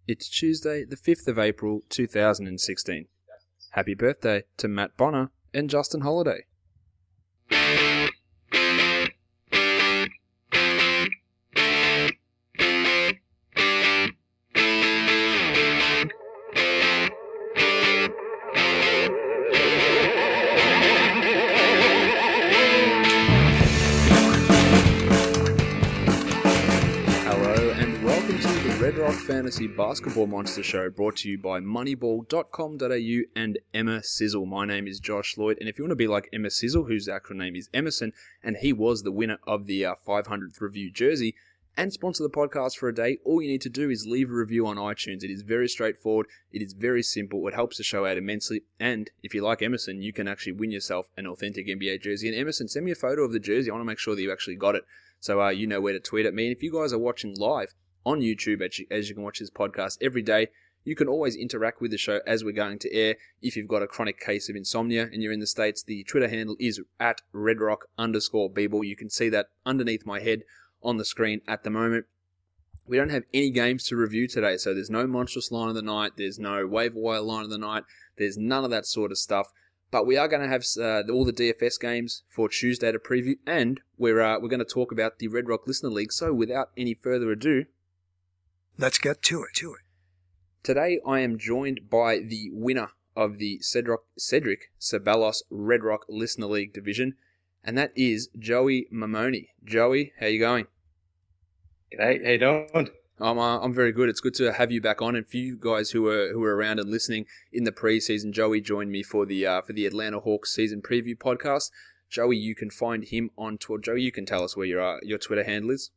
It's Tuesday, the 5th of April, 2016. Happy birthday to Matt Bonner and Justin Holiday. Red Rock Fantasy Basketball Monster Show, brought to you by Moneyball.com.au and Emma Sizzle. My name is Josh Lloyd, and if you want to be like Emma Sizzle, whose actual name is Emerson, and he was the winner of the 500th review jersey, and sponsor the podcast for a day, all you need to do is leave a review on iTunes. It is very straightforward, it is very simple, it helps the show out immensely, and if you like Emerson, you can actually win yourself an authentic NBA jersey. And Emerson, send me a photo of the jersey. I want to make sure that you actually got it, so you know where to tweet at me. And if you guys are watching live on YouTube, as you can watch this podcast every day, you can always interact with the show as we're going to air. If you've got a chronic case of insomnia and you're in the States, the Twitter handle is at redrock_bball. You can see that underneath my head on the screen at the moment. We don't have any games to review today, so there's no monstrous line of the night, there's no waiver wire line of the night, there's none of that sort of stuff. But we are going to have all the DFS games for Tuesday to preview, and we're going to talk about the Red Rock Listener League. So without any further ado, let's get to it. Today I am joined by the winner of the Cedric Ceballos Red Rock Listener League division, and that is Joey Mamoni. Joey, how you going? G'day, how you doing? I'm very good. It's good to have you back on. And for you guys who were around and listening in the preseason, Joey joined me for the Atlanta Hawks season preview podcast. Joey, you can find him on Twitter. Joey, you can tell us where your Twitter handle is.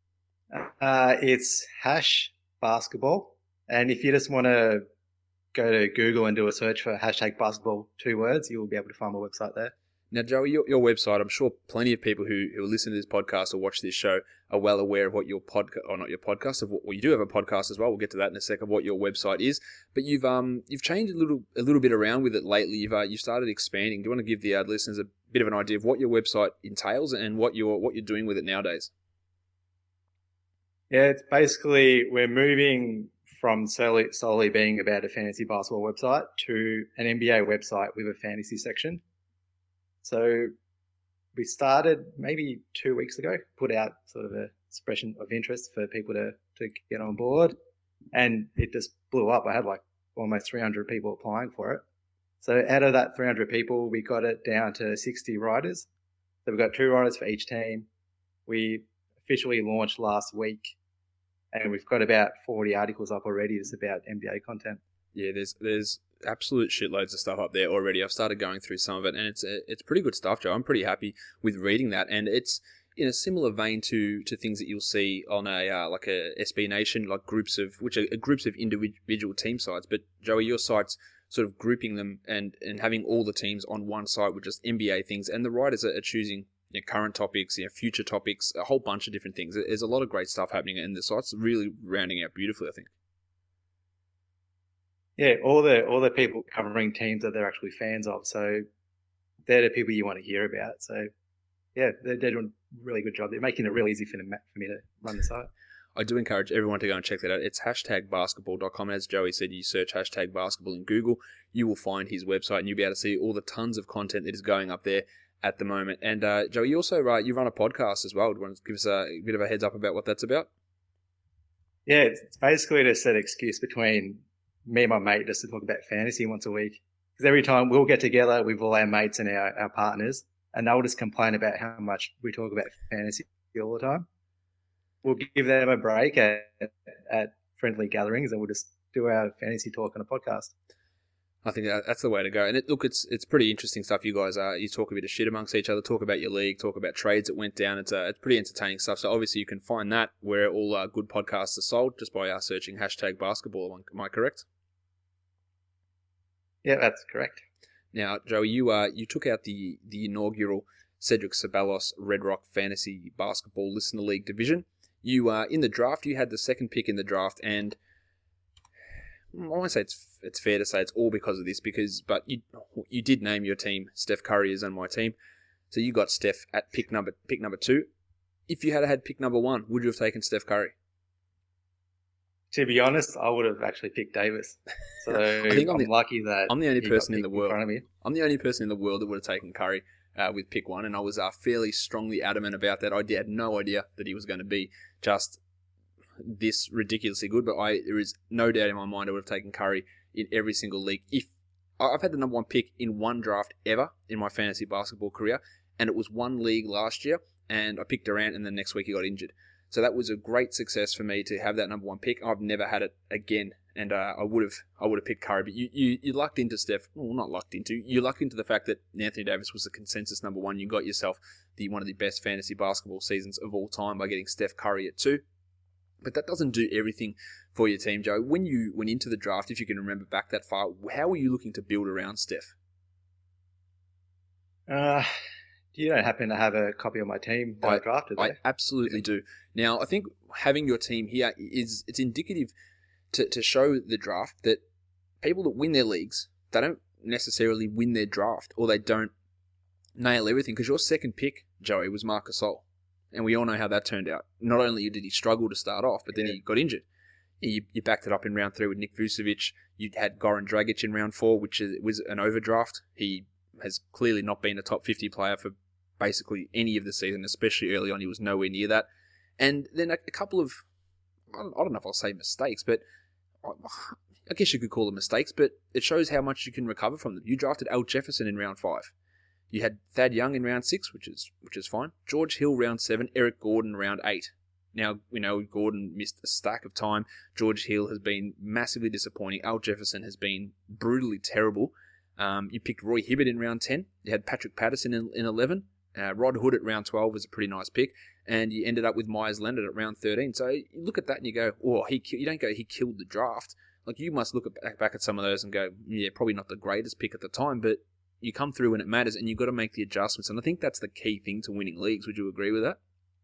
It's #basketball, and if you just want to go to Google and do a search for #basketball, 2 words, you will be able to find my website there. Now, Joey, your website, I'm sure plenty of people who listen to this podcast or watch this show are well aware of what your podcast, or not your podcast, well, you do have a podcast as well. We'll get to that in a second, what your website is. But you've changed a little bit around with it lately. You've started expanding. Do you want to give the listeners a bit of an idea of what your website entails and what you're doing with it nowadays? Yeah, it's basically, we're moving from solely being about a fantasy basketball website to an NBA website with a fantasy section. So we started maybe 2 weeks ago, put out sort of a expression of interest for people to get on board, and it just blew up. I had like almost 300 people applying for it. So out of that 300 people, we got it down to 60 writers. So we've got 2 writers for each team. We officially launched last week, and we've got about 40 articles up already. It's about NBA content. Yeah, there's absolute shitloads of stuff up there already. I've started going through some of it, and it's pretty good stuff, Joe. I'm pretty happy with reading that, and it's in a similar vein to things that you'll see on like a SB Nation, like groups of individual team sites. But Joey, your site's sort of grouping them and having all the teams on one site with just NBA things, and the writers are choosing current topics, future topics, a whole bunch of different things. There's a lot of great stuff happening, and the site's really rounding out beautifully, I think. Yeah, all the people covering teams that they're actually fans of, so they're the people you want to hear about. So yeah, they're doing a really good job. They're making it really easy for me to run the site. I do encourage everyone to go and check that out. It's #basketball.com. As Joey said, you search #basketball in Google, you will find his website, and you'll be able to see all the tons of content that is going up there at the moment. And Joey, you also you run a podcast as well. Do you want to give us a bit of a heads up about what that's about? Yeah, it's basically just an excuse between me and my mate just to talk about fantasy once a week. Because every time we'll get together with all our mates and our partners, and they'll just complain about how much we talk about fantasy all the time. We'll give them a break at friendly gatherings, and we'll just do our fantasy talk on a podcast. I think that's the way to go. And it's pretty interesting stuff. You guys you talk a bit of shit amongst each other, talk about your league, talk about trades that went down. It's pretty entertaining stuff. So obviously you can find that where all good podcasts are sold just by searching #basketball. Am I correct? Yeah, that's correct. Now, Joey, you took out the inaugural Cedric Ceballos Red Rock Fantasy Basketball Listener League division. You in the draft, you had the second pick in the draft, and I won't say it's fair to say it's all because of this, but you did name your team Steph Curry is on my team, so you got Steph at pick number 2. If you had pick number 1, would you have taken Steph Curry? To be honest, I would have actually picked Davis. So I think I'm lucky that I'm the only he person got in the picked world. front of me. I'm the only person in the world that would have taken Curry with pick 1, and I was fairly strongly adamant about that. I had no idea that he was going to be just this ridiculously good, but there is no doubt in my mind I would have taken Curry in every single league. If I've had the number 1 pick in one draft ever in my fantasy basketball career, and it was one league last year, and I picked Durant, and then next week he got injured. So that was a great success for me to have that number 1 pick. I've never had it again, and I would have picked Curry. But you lucked into Steph. Well, not lucked into. You lucked into the fact that Anthony Davis was the consensus number 1. You got yourself one of the best fantasy basketball seasons of all time by getting Steph Curry at 2. But that doesn't do everything for your team, Joe. When you went into the draft, if you can remember back that far, how were you looking to build around Steph? You don't happen to have a copy of my team that I drafted? I absolutely do. Now, I think having your team here it's indicative to show the draft that people that win their leagues, they don't necessarily win their draft, or they don't nail everything, because your second pick, Joey, was Marc Gasol. And we all know how that turned out. Not only did he struggle to start off, but then he got injured. You backed it up in round 3 with Nick Vucevic. You had Goran Dragic in round 4, which was an overdraft. He has clearly not been a top 50 player for basically any of the season, especially early on. He was nowhere near that. And then a couple of, I don't know if I'll say mistakes, but I guess you could call them mistakes, but it shows how much you can recover from them. You drafted Al Jefferson in round 5. You had Thad Young in round 6, which is fine. George Hill round 7, Eric Gordon round 8. Now, we know Gordon missed a stack of time. George Hill has been massively disappointing. Al Jefferson has been brutally terrible. You picked Roy Hibbert in round 10. You had Patrick Patterson in 11. Rod Hood at round 12 was a pretty nice pick. And you ended up with Myers Leonard at round 13. So you look at that and you go, you don't go, he killed the draft. Like, you must look back at some of those and go, yeah, probably not the greatest pick at the time, but you come through when it matters, and you've got to make the adjustments. And I think that's the key thing to winning leagues. Would you agree with that?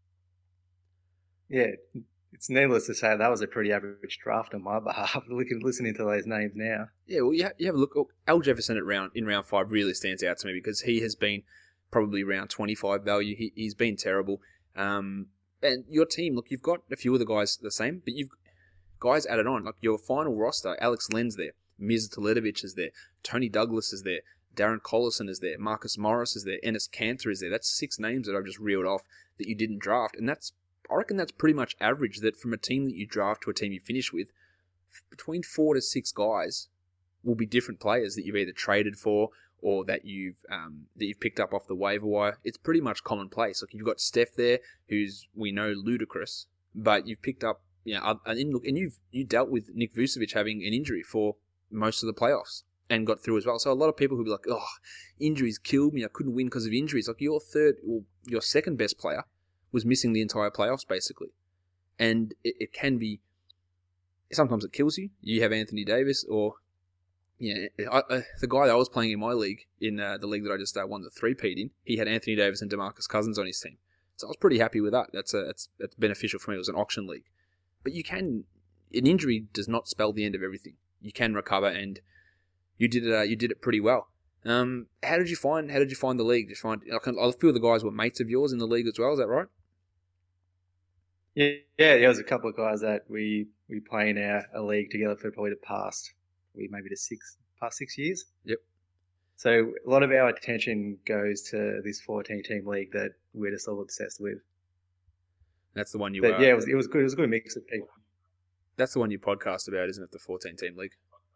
Yeah, it's needless to say that was a pretty average draft on my behalf. Listening to those names now. Yeah, well, you have a look. Al Jefferson in round 5 really stands out to me, because he has been probably around 25 value. He's been terrible. And your team, look, you've got a few of the guys the same, but you've guys added on. Like, your final roster, Alex Len's there, Miz Teletovic is there, Tony Douglas is there, Darren Collison is there, Marcus Morris is there, Enes Kanter is there. That's 6 names that I've just reeled off that you didn't draft. And I reckon that's pretty much average, that from a team that you draft to a team you finish with, between 4 to 6 guys will be different players that you've either traded for or that you've picked up off the waiver wire. It's pretty much commonplace. Like, you've got Steph there, who's, we know, ludicrous, but you've picked up, and you dealt with Nick Vucevic having an injury for most of the playoffs and got through as well. So a lot of people who be like, oh, injuries killed me, I couldn't win because of injuries. Like, your second best player was missing the entire playoffs, basically. And it can be, sometimes it kills you. You have Anthony Davis, or, the guy that I was playing in my league, in the league that I just won the 3-peat in, he had Anthony Davis and DeMarcus Cousins on his team. So I was pretty happy with that. That's beneficial for me. It was an auction league. But an injury does not spell the end of everything. You can recover, and you did it pretty well. How did you find the league? Did you find, I feel the guys were mates of yours in the league as well, is that right? Yeah, there was a couple of guys that we play in a league together for probably the past 6 years. Yep. So a lot of our attention goes to this 14-team league that we're just all obsessed with. That's the one you. But yeah, it was good. It was a good mix of people. That's the one you podcast about, isn't it? The 14-team league.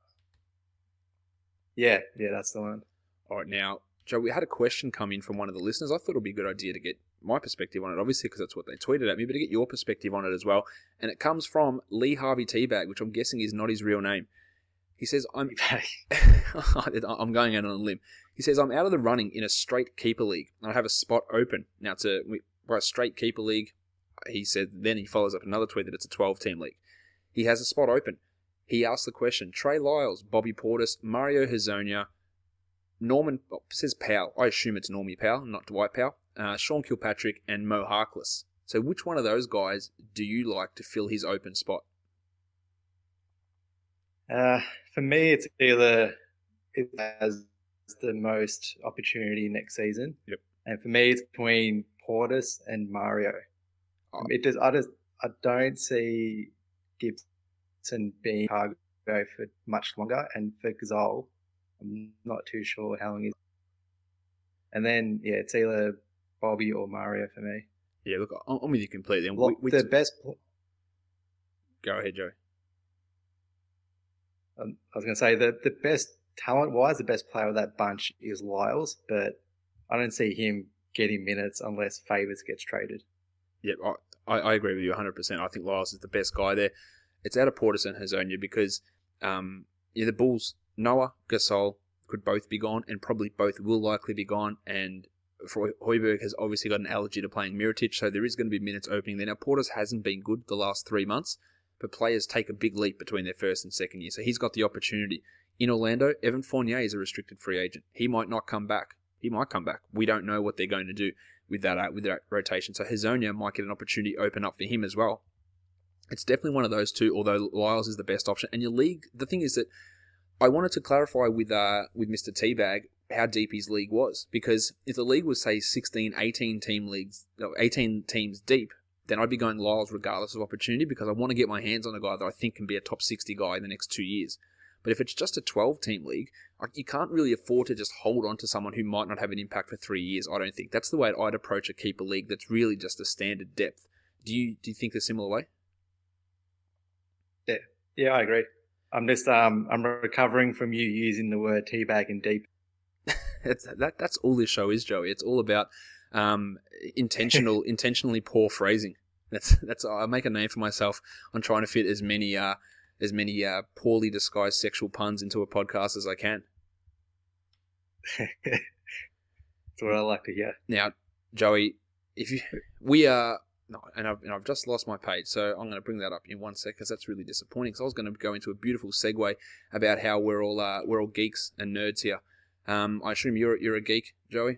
Yeah, that's the one. All right, now, Joe, we had a question come in from one of the listeners. I thought it would be a good idea to get my perspective on it, obviously, because that's what they tweeted at me, but to get your perspective on it as well. And it comes from Lee Harvey Teabag, which I'm guessing is not his real name. He says, I'm going out on a limb. He says, I'm out of the running in a straight keeper league, and I have a spot open. Now, for a straight keeper league, he said, then he follows up another tweet that it's a 12-team league. He has a spot open. He asked the question, Trey Lyles, Bobby Portis, Mario Hezonja, Norman, it says Powell. I assume it's Normie Powell, not Dwight Powell. Sean Kilpatrick and Mo Harkless. So which one of those guys do you like to fill his open spot? For me, it's either it has the most opportunity next season. Yep. And for me, it's between Portis and Mario. Oh. I don't see Gibson being cargo for much longer, and for Gasol, I'm not too sure how long he's. And then it's either Bobby or Mario for me. Yeah, look, I'm with you completely. And The best. Go ahead, Joe. I was going to say the best talent-wise, the best player of that bunch is Lyles, but I don't see him getting minutes unless Favors gets traded. Yeah, I agree with you 100%. I think Lyles is the best guy there. It's out of Portis and Hezonja because the Bulls, Noah, Gasol could both be gone, and probably both will likely be gone, and Hoiberg has obviously got an allergy to playing Mirotic, so there is going to be minutes opening there. Now, Portis hasn't been good the last 3 months, but players take a big leap between their first and second year, so he's got the opportunity. In Orlando, Evan Fournier is a restricted free agent. He might not come back. He might come back. We don't know what they're going to do with that rotation, so Hezonja might get an opportunity open up for him as well. It's definitely one of those two, although Lyles is the best option. And your league, the thing is that I wanted to clarify with Mr. Teabag how deep his league was, because if the league was, say, 16, 18 teams deep, then I'd be going Lyles regardless of opportunity, because I want to get my hands on a guy that I think can be a top 60 guy in the next 2 years. But if it's just a 12-team league, you can't really afford to just hold on to someone who might not have an impact for 3 years, I don't think. That's the way I'd approach a keeper league that's really just a standard depth. Do you think the similar way? Yeah, I agree. I'm just I'm recovering from you using the word teabag and deep. That's all this show is, Joey. It's all about intentionally poor phrasing. That's I make a name for myself on trying to fit as many poorly disguised sexual puns into a podcast as I can. That's what I like to hear. Now, Joey, I've just lost my page, so I'm going to bring that up in 1 sec, because that's really disappointing. So I was going to go into a beautiful segue about how we're all geeks and nerds here. I assume you're a geek, Joey?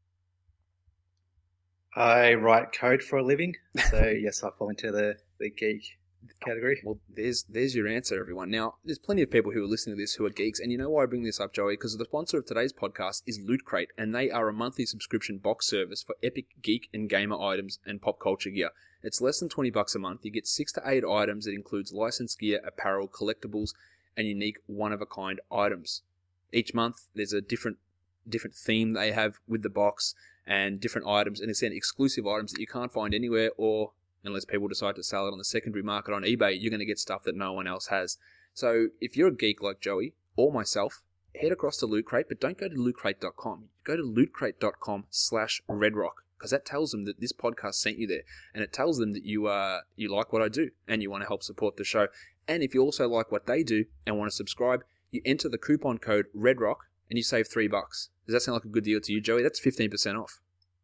I write code for a living, so yes, I fall into the geek category. Well, there's your answer, everyone. Now, there's plenty of people who are listening to this who are geeks, and you know why I bring this up, Joey? Because the sponsor of today's podcast is Loot Crate, and they are a monthly subscription box service for epic geek and gamer items and pop culture gear. It's less than $20 a month. You get 6 to 8 items that includes licensed gear, apparel, collectibles, and unique one-of-a-kind items. Each month, there's a different theme they have with the box, and different items, and it's then exclusive items that you can't find anywhere, or unless people decide to sell it on the secondary market on eBay, you're going to get stuff that no one else has. So if you're a geek like Joey or myself, head across to Loot Crate, but don't go to lootcrate.com. Go to lootcrate.com/redrock, because that tells them that this podcast sent you there, and it tells them that you like what I do and you want to help support the show. And if you also like what they do and want to subscribe, you enter the coupon code REDROCK and you save $3. Does that sound like a good deal to you, Joey? That's 15% off.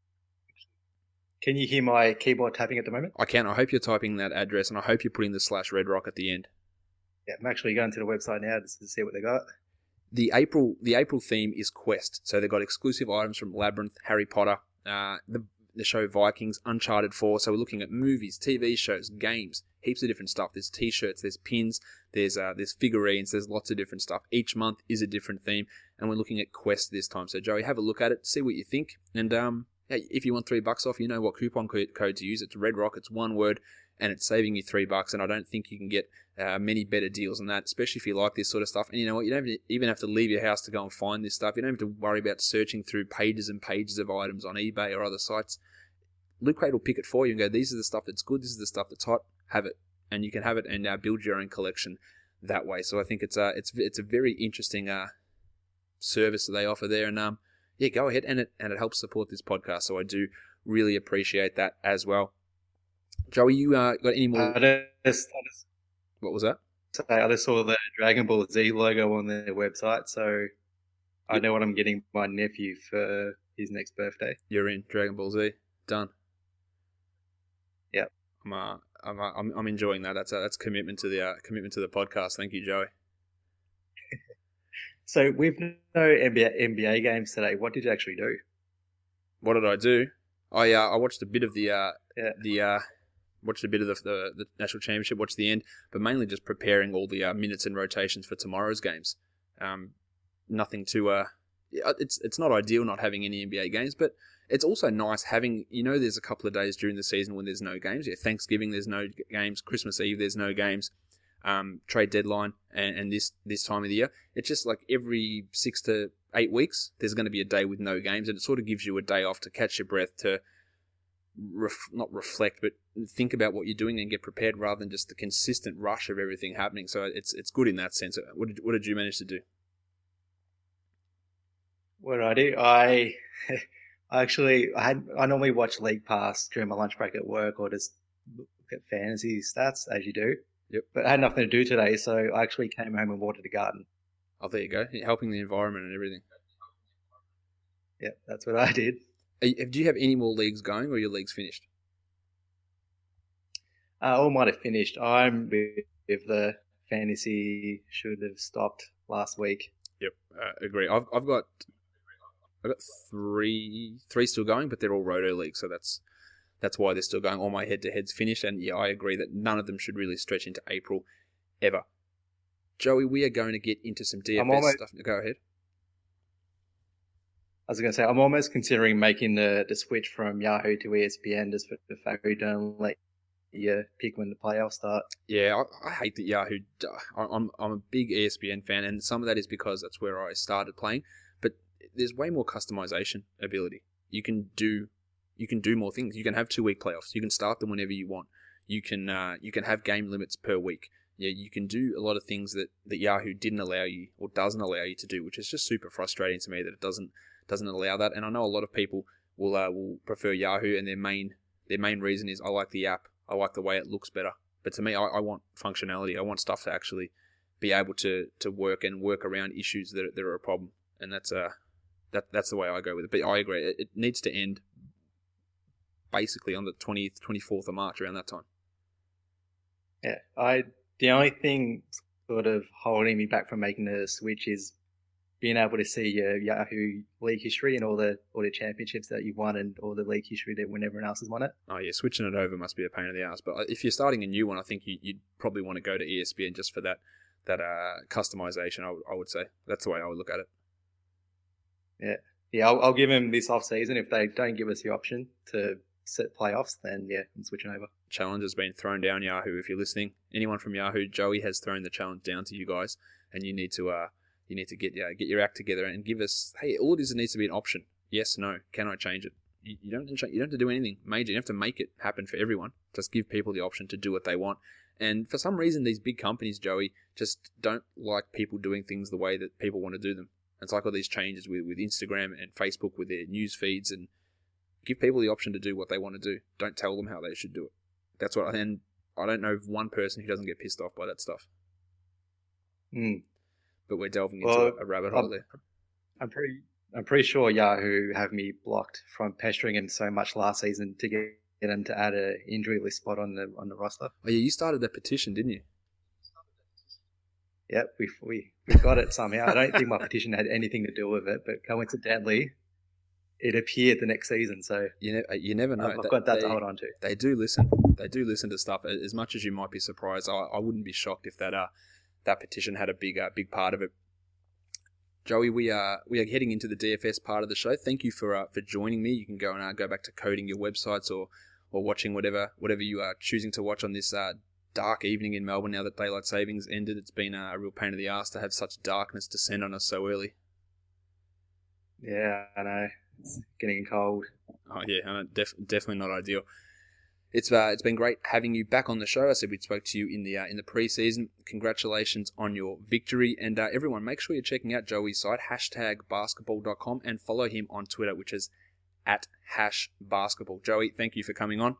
Can you hear my keyboard tapping at the moment? I can. I hope you're typing that address, and I hope you're putting the /RedRock at the end. Yeah, I'm actually going to the website now to see what they got. The April theme is Quest, so they've got exclusive items from Labyrinth, Harry Potter, the show Vikings, Uncharted 4. So we're looking at movies, TV shows, games, heaps of different stuff. There's t-shirts, there's pins, there's figurines, there's lots of different stuff. Each month is a different theme, and we're looking at Quest this time. So Joey, have a look at it, see what you think, and if you want $3 off, you know what coupon code to use. It's REDROCK. It's one word, and it's saving you $3. And I don't think you can get many better deals than that, especially if you like this sort of stuff. And you know what? You don't even have to leave your house to go and find this stuff. You don't have to worry about searching through pages and pages of items on eBay or other sites. Loot Crate will pick it for you and go, these are the stuff that's good, this is the stuff that's hot, have it. And you can have it and build your own collection that way. So I think it's a very interesting service that they offer there. And yeah, go ahead, and it helps support this podcast, so I do really appreciate that as well. Joey, you got any more? What was that? I just saw the Dragon Ball Z logo on their website, so I know what I'm getting my nephew for his next birthday. You're in Dragon Ball Z, done. Yep. I'm enjoying that. That's commitment to the podcast. Thank you, Joey. So we've no NBA games today. What did you actually do? What did I do? I watched a bit of the national championship, watched the end, but mainly just preparing all the minutes and rotations for tomorrow's games. Nothing too. It's not ideal not having any NBA games, but it's also nice having. There's a couple of days during the season when there's no games. Yeah, Thanksgiving there's no games. Christmas Eve there's no games. trade deadline and this time of the year. It's just like every 6 to 8 weeks, there's going to be a day with no games, and it sort of gives you a day off to catch your breath, to not reflect, but think about what you're doing and get prepared, rather than just the consistent rush of everything happening. So it's good in that sense. What did you manage to do? What did I do? I normally watch League Pass during my lunch break at work, or just look at fantasy stats, as you do. Yep. But I had nothing to do today, so I actually came home and watered the garden. Oh, there you go. Helping the environment and everything. Yeah, that's what I did. Do you have any more leagues going, or your league's finished? All might have finished. I'm with the fantasy should have stopped last week. Yep, agree. I've got three still going, but they're all roto leagues, so that's why they're still going. All my head-to-heads finished, and yeah, I agree that none of them should really stretch into April ever. Joey, we are going to get into some DFS stuff. Go ahead. I was going to say, I'm almost considering making the switch from Yahoo to ESPN, just for the fact we don't let you pick when the playoffs start. Yeah, I hate that Yahoo. I'm a big ESPN fan, and some of that is because that's where I started playing. But there's way more customization ability. You can do more things. You can have 2-week playoffs. You can start them whenever you want. You can have game limits per week. Yeah, you can do a lot of things that Yahoo didn't allow you, or doesn't allow you to do, which is just super frustrating to me that it doesn't allow that. And I know a lot of people will prefer Yahoo, and their main reason is, I like the app, I like the way it looks better. But to me, I want functionality. I want stuff to actually be able to work around issues that are a problem, and that's the way I go with it. But I agree, it needs to end basically on the 20th, 24th of March, around that time. Yeah, the only thing sort of holding me back from making the switch is being able to see your Yahoo league history and all the championships that you've won, and all the league history that when everyone else has won it. Oh yeah, switching it over must be a pain in the ass. But if you're starting a new one, I think you'd probably want to go to ESPN just for that customization. I would say that's the way I would look at it. Yeah. I'll give them this off season. If they don't give us the option to set playoffs, then yeah, I'm switching over. Challenge has been thrown down, Yahoo. If you're listening, anyone from Yahoo, Joey has thrown the challenge down to you guys, and you need to get your act together and give us, hey, all it is, it needs to be an option. Yes, no, can I change it? You don't have to do anything major. You don't have to make it happen for everyone. Just give people the option to do what they want. And for some reason, these big companies, Joey, just don't like people doing things the way that people want to do them. It's like all these changes with Instagram and Facebook with their news feeds, and give people the option to do what they want to do. Don't tell them how they should do it. That's what, and I don't know of one person who doesn't get pissed off by that stuff. But we're delving into a rabbit hole there. I'm pretty sure Yahoo have me blocked from pestering him so much last season to get him to add an injury list spot on the roster. Oh yeah, you started that petition, didn't you? Yep, we got it somehow. I don't think my petition had anything to do with it, but coincidentally, it appeared the next season. So you never know. I've got that to hold on to. They do listen. They do listen to stuff. As much as you might be surprised, I wouldn't be shocked if that petition had a big part of it. Joey, we are heading into the DFS part of the show. Thank you for joining me. You can go and go back to coding your websites or watching whatever you are choosing to watch on this dark evening in Melbourne now that daylight savings ended. It's been a real pain in the ass to have such darkness descend on us so early. Yeah, I know. It's getting cold. Oh yeah, I know, definitely not ideal. It's been great having you back on the show. I said we spoke to you in the pre-season. Congratulations on your victory, and everyone, make sure you're checking out Joey's site #basketball.com and follow him on Twitter, which is @basketball. Joey, thank you for coming on.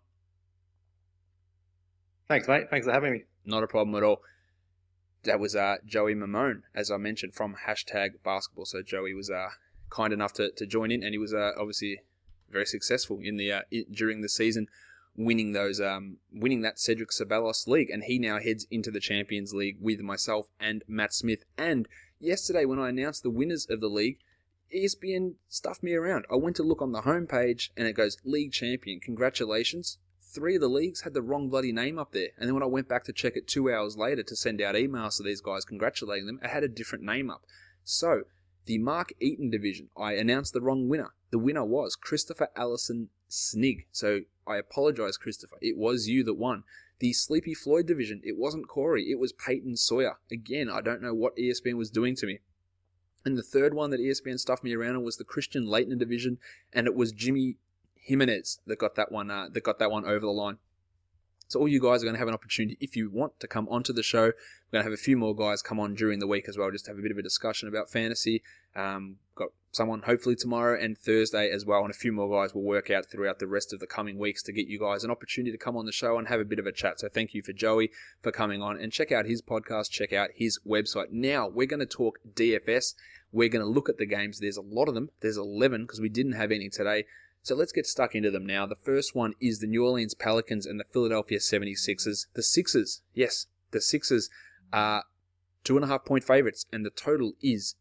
Thanks, mate. Thanks for having me. Not a problem at all. That was Joey Mamone, as I mentioned, from #basketball. So Joey was kind enough to join in, and he was obviously very successful in during the season, winning that Cedric Ceballos League, and he now heads into the Champions League with myself and Matt Smith. And yesterday, when I announced the winners of the league, ESPN stuffed me around. I went to look on the homepage, and it goes League Champion. Congratulations. 3 of the leagues had the wrong bloody name up there. And then when I went back to check it 2 hours later to send out emails to these guys congratulating them, it had a different name up. So, the Mark Eaton division, I announced the wrong winner. The winner was Christopher Allison Snig. So, I apologise, Christopher. It was you that won. The Sleepy Floyd division, it wasn't Corey, it was Peyton Sawyer. Again, I don't know what ESPN was doing to me. And the third one that ESPN stuffed me around on was the Christian Leighton division, and it was Jimmy Jimenez that got that one over the line. So all you guys are going to have an opportunity, if you want to come onto the show. We're going to have a few more guys come on during the week as well, just to have a bit of a discussion about fantasy. Got someone hopefully tomorrow and Thursday as well, and a few more guys will work out throughout the rest of the coming weeks to get you guys an opportunity to come on the show and have a bit of a chat. So thank you for Joey for coming on, and check out his podcast, check out his website. Now we're going to talk DFS. We're going to look at the games. There's a lot of them. There's 11 because we didn't have any today. So let's get stuck into them now. The first one is the New Orleans Pelicans and the Philadelphia 76ers. The Sixers, yes, the Sixers are 2.5 point favorites, and the total is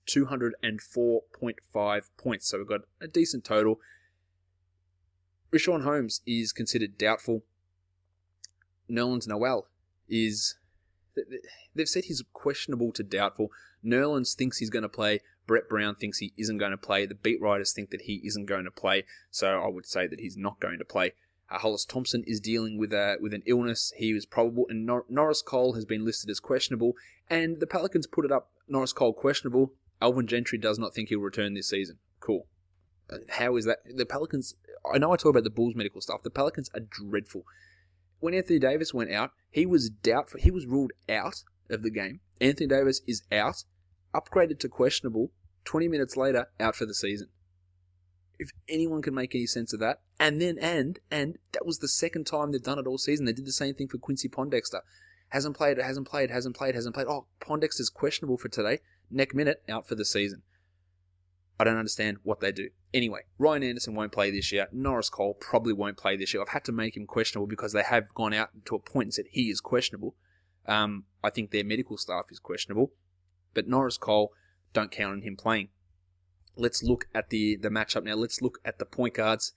204.5 points. So we've got a decent total. Richaun Holmes is considered doubtful. Nerlens Noel is... They've said he's questionable to doubtful. Nerlens thinks he's going to play. Brett Brown thinks he isn't going to play. The beat writers think that he isn't going to play. So I would say that he's not going to play. Hollis Thompson is dealing with an illness. He was probable. And Norris Cole has been listed as questionable. And the Pelicans put it up, Norris Cole questionable. Alvin Gentry does not think he'll return this season. Cool. How is that? The Pelicans, I know I talk about the Bulls medical stuff. The Pelicans are dreadful. When Anthony Davis went out, he was doubtful. He was ruled out of the game. Anthony Davis is out, upgraded to questionable. 20 minutes later, out for the season. If anyone can make any sense of that, and that was the second time they've done it all season. They did the same thing for Quincy Pondexter. Hasn't played. Oh, Pondexter's questionable for today. Next minute, out for the season. I don't understand what they do. Anyway, Ryan Anderson won't play this year. Norris Cole probably won't play this year. I've had to make him questionable because they have gone out to a point and said he is questionable. I think their medical staff is questionable. But Norris Cole, don't count on him playing. Let's look at the matchup now. Let's look at the point guards.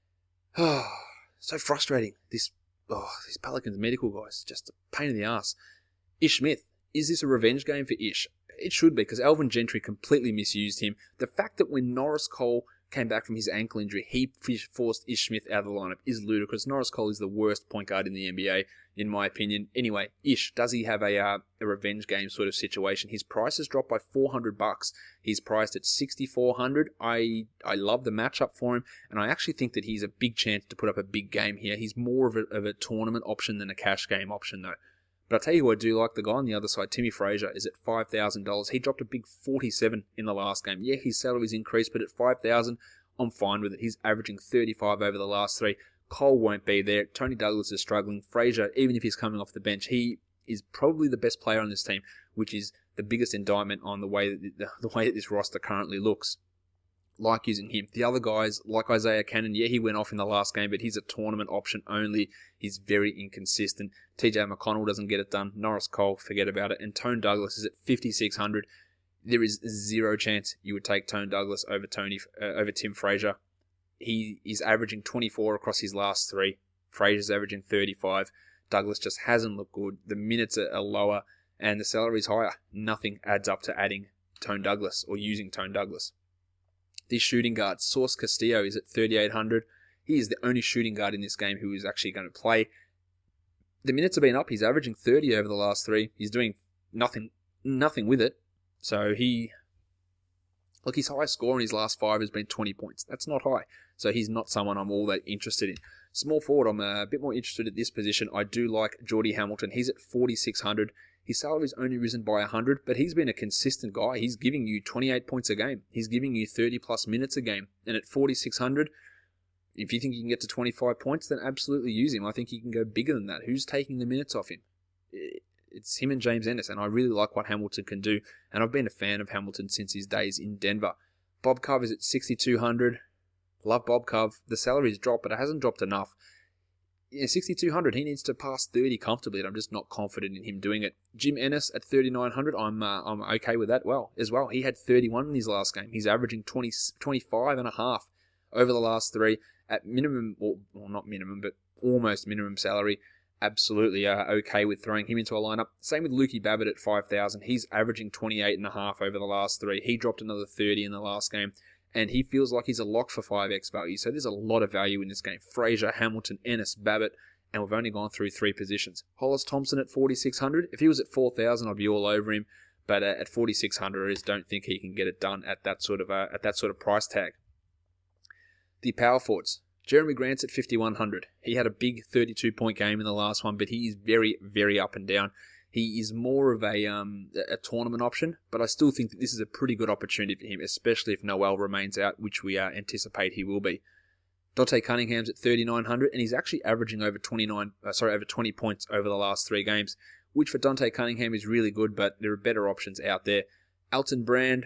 Oh, so frustrating. These Pelicans medical guys, just a pain in the ass. Ish Smith, is this a revenge game for Ish? It should be, because Alvin Gentry completely misused him. The fact that when Norris Cole came back from his ankle injury, he forced Ish Smith out of the lineup is ludicrous. Norris Cole is the worst point guard in the NBA, in my opinion. Anyway, Ish, does he have a revenge game sort of situation? His price has dropped by $400. He's priced at $6,400. I love the matchup for him, and I actually think that he's a big chance to put up a big game here. He's more of a tournament option than a cash game option, though. But I'll tell you who I do like, the guy on the other side, Timmy Frazier, is at $5,000. He dropped a big 47 in the last game. Yeah, his salary's increased, but at $5,000, I'm fine with it. He's averaging 35 over the last three. Cole won't be there. Tony Douglas is struggling. Frazier, even if he's coming off the bench, he is probably the best player on this team, which is the biggest indictment on the way that this roster currently looks. Like using him. The other guys, like Isaiah Cannon, yeah, he went off in the last game, but he's a tournament option only. He's very inconsistent. TJ McConnell doesn't get it done. Norris Cole, forget about it. And Tone Douglas is at $5,600. There is zero chance you would take Tone Douglas over Tim Frazier. He is averaging 24 across his last three. Frazier's averaging 35. Douglas just hasn't looked good. The minutes are lower, and the salary is higher. Nothing adds up to adding Tone Douglas or using Tone Douglas. This shooting guard, Sauce Castillo, is at $3,800. He is the only shooting guard in this game who is actually going to play. The minutes have been up. He's averaging 30 over the last three. He's doing nothing with it. So his highest score in his last five has been 20 points. That's not high. So he's not someone I'm all that interested in. Small forward, I'm a bit more interested at this position. I do like Jordy Hamilton. He's at $4,600. His salary's only risen by 100, but he's been a consistent guy. He's giving you 28 points a game. He's giving you 30-plus minutes a game. And at $4,600, if you think you can get to 25 points, then absolutely use him. I think you can go bigger than that. Who's taking the minutes off him? It's him and James Ennis, and I really like what Hamilton can do. And I've been a fan of Hamilton since his days in Denver. Bob Cove is at $6,200. Love Bob Cove. The salary's dropped, but it hasn't dropped enough. Yeah, $6,200. He needs to pass 30 comfortably, and I'm just not confident in him doing it. Jim Ennis at $3,900. I'm okay with that as well. He had 31 in his last game. He's averaging 25.5 over the last three at minimum, well, not minimum, but almost minimum salary. Absolutely okay with throwing him into a lineup. Same with Lukey Babbitt at $5,000. He's averaging 28.5 over the last three. He dropped another 30 in the last game, and he feels like he's a lock for 5x value. So there's a lot of value in this game. Frazier, Hamilton, Ennis, Babbitt, and we've only gone through 3 positions. Hollis Thompson at 4,600. If he was at 4,000, I'd be all over him. But at 4,600, I just don't think he can get it done at that sort of price tag. The power forwards. Jeremy Grant's at 5,100. He had a big 32-point game in the last one, but he is very, very up and down. He is more of a tournament option, but I still think that this is a pretty good opportunity for him, especially if Noel remains out, which we anticipate he will be. Dante Cunningham's at 3,900, and he's actually averaging over 20 points over the last 3 games, which for Dante Cunningham is really good, but there are better options out there. Elton Brand,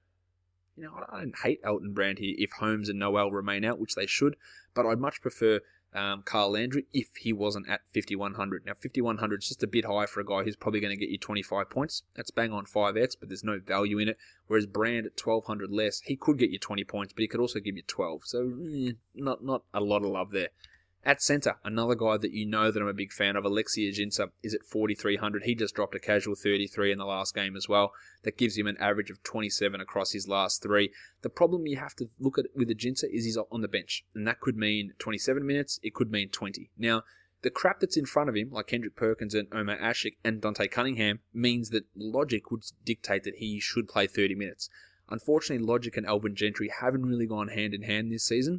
I don't hate Elton Brand here if Holmes and Noel remain out, which they should, but I'd much prefer Carl Landry if he wasn't at 5,100. Now, 5,100 is just a bit high for a guy who's probably going to get you 25 points. That's bang on 5x, but there's no value in it. Whereas Brand at 1,200 less, he could get you 20 points, but he could also give you 12. So, not a lot of love there. At centre, another guy that you know that I'm a big fan of, Alexi Ajinça, is at 4,300. He just dropped a casual 33 in the last game as well. That gives him an average of 27 across his last 3. The problem you have to look at with Ajinça is he's on the bench, and that could mean 27 minutes, it could mean 20. Now, the crap that's in front of him, like Kendrick Perkins and Omar Ashik and Dante Cunningham, means that logic would dictate that he should play 30 minutes. Unfortunately, logic and Alvin Gentry haven't really gone hand in hand this season.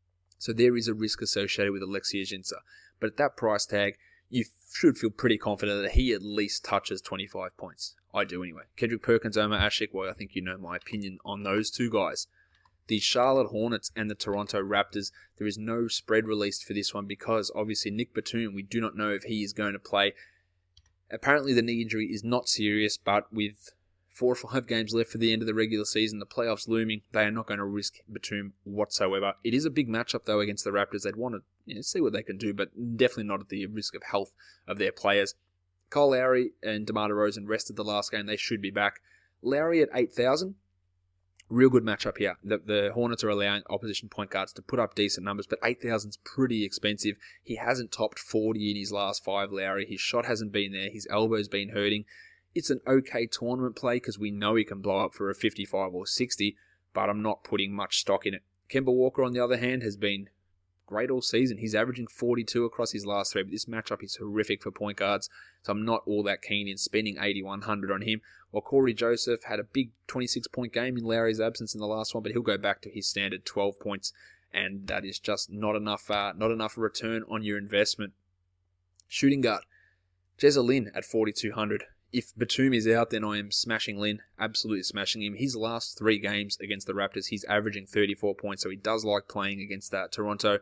So there is a risk associated with Alexi Ajinça. But at that price tag, you should feel pretty confident that he at least touches 25 points. I do anyway. Kendrick Perkins, Omar Ashik, well, I think you know my opinion on those 2 guys. The Charlotte Hornets and the Toronto Raptors, there is no spread released for this one because obviously Nick Batum, we do not know if he is going to play. Apparently the knee injury is not serious, but with 4 or 5 games left for the end of the regular season, the playoffs looming, they are not going to risk Batum whatsoever. It is a big matchup, though, against the Raptors. They'd want to see what they can do, but definitely not at the risk of health of their players. Kyle Lowry and DeMar DeRozan rested the last game. They should be back. Lowry at 8,000. Real good matchup here. The Hornets are allowing opposition point guards to put up decent numbers, but 8,000 is pretty expensive. He hasn't topped 40 in his last 5, Lowry. His shot hasn't been there. His elbow's been hurting. It's an okay tournament play because we know he can blow up for a 55 or 60, but I'm not putting much stock in it. Kemba Walker, on the other hand, has been great all season. He's averaging 42 across his last 3, but this matchup is horrific for point guards, so I'm not all that keen in spending 8,100 on him. While Corey Joseph had a big 26-point game in Lowry's absence in the last one, but he'll go back to his standard 12 points, and that is just not enough return on your investment. Shooting guard, Jezza Lin at 4,200. If Batum is out, then I am smashing Lin, absolutely smashing him. His last 3 games against the Raptors, he's averaging 34 points, so he does like playing against Toronto.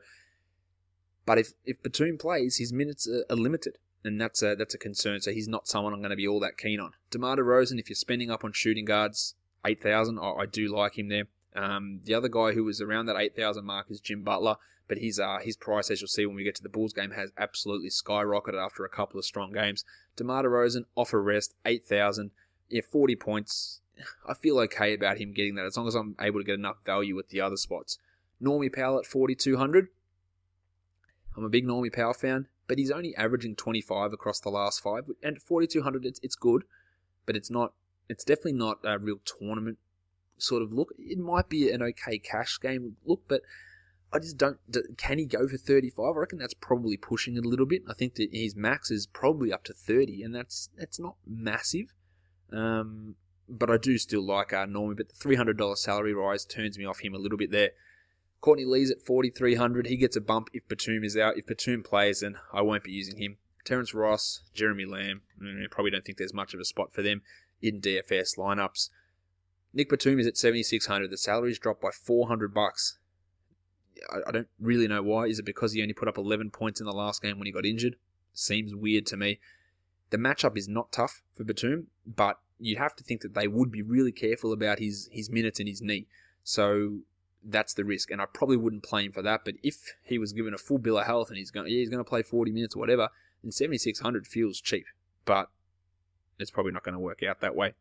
But if Batum plays, his minutes are limited, and that's a concern, so he's not someone I'm going to be all that keen on. DeMar DeRozan, if you're spending up on shooting guards, 8,000, I do like him there. The other guy who was around that 8,000 mark is Jim Butler, but his price, as you'll see when we get to the Bulls game, has absolutely skyrocketed after a couple of strong games. DeMar DeRozan, off a rest, 8,000. Yeah, 40 points. I feel okay about him getting that as long as I'm able to get enough value at the other spots. Normie Powell at 4,200. I'm a big Normie Powell fan, but he's only averaging 25 across the last 5. And at 4,200, it's good, but it's definitely not a real tournament sort of look. It might be an okay cash game look, but I just don't. Can he go for 35? I reckon that's probably pushing it a little bit. I think that his max is probably up to 30, and that's not massive. But I do still like Normie. But the $300 salary rise turns me off him a little bit there. Courtney Lee's at 4,300. He gets a bump if Batum is out. If Batum plays, then I won't be using him. Terrence Ross, Jeremy Lamb. Probably don't think there's much of a spot for them in DFS lineups. Nick Batum is at 7,600. The salary's dropped by $400. I don't really know why. Is it because he only put up 11 points in the last game when he got injured? Seems weird to me. The matchup is not tough for Batum, but you'd have to think that they would be really careful about his minutes and his knee. So that's the risk, and I probably wouldn't play him for that. But if he was given a full bill of health and he's going to play 40 minutes or whatever, then 7,600 feels cheap. But it's probably not going to work out that way.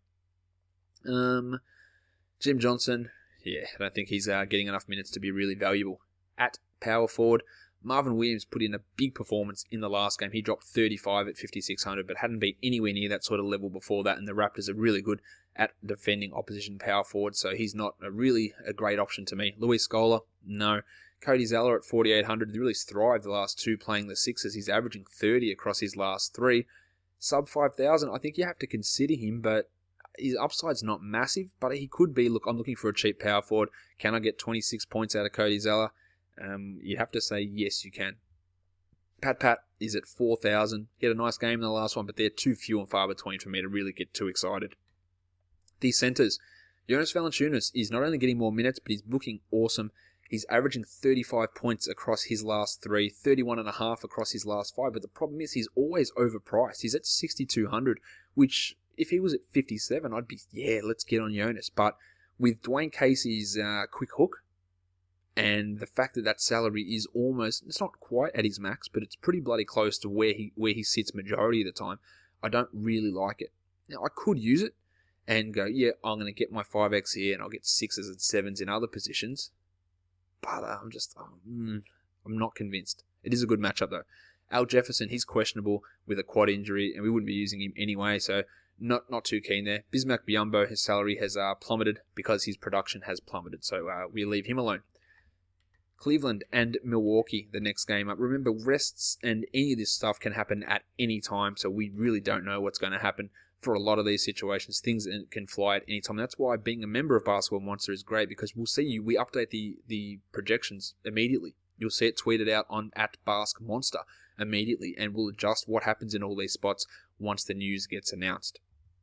Jim Johnson, I don't think he's getting enough minutes to be really valuable. At power forward, Marvin Williams put in a big performance in the last game. He dropped 35 at 5,600, but hadn't been anywhere near that sort of level before that, and the Raptors are really good at defending opposition power forward, so he's not really a great option to me. Luis Scola, no. Cody Zeller at 4,800 really thrived the last two playing the Sixers. He's averaging 30 across his last three. Sub 5,000, I think you have to consider him, but his upside's not massive, but he could be. Look, I'm looking for a cheap power forward. Can I get 26 points out of Cody Zeller? You have to say yes, you can. Pat is at 4,000. He had a nice game in the last one, but they're too few and far between for me to really get too excited. These centres, Jonas Valanciunas is not only getting more minutes, but he's looking awesome. He's averaging 35 points across his last three, 31.5 across his last five, but the problem is he's always overpriced. He's at 6,200, which if he was at 57, I'd be, let's get on Jonas. But with Dwayne Casey's quick hook, and the fact that that salary is almost, it's not quite at his max, but it's pretty bloody close to where he sits majority of the time, I don't really like it. Now, I could use it and go, I'm going to get my 5x here and I'll get 6s and 7s in other positions. But I'm not convinced. It is a good matchup, though. Al Jefferson, he's questionable with a quad injury, and we wouldn't be using him anyway, so not too keen there. Bismack Biyombo, his salary has plummeted because his production has plummeted, so we leave him alone. Cleveland and Milwaukee, the next game up. Remember, rests and any of this stuff can happen at any time, so we really don't know what's going to happen for a lot of these situations. Things can fly at any time. That's why being a member of Basketball Monster is great, because we'll see you. We update the projections immediately. You'll see it tweeted out on @BaskMonster immediately, and we'll adjust what happens in all these spots once the news gets announced.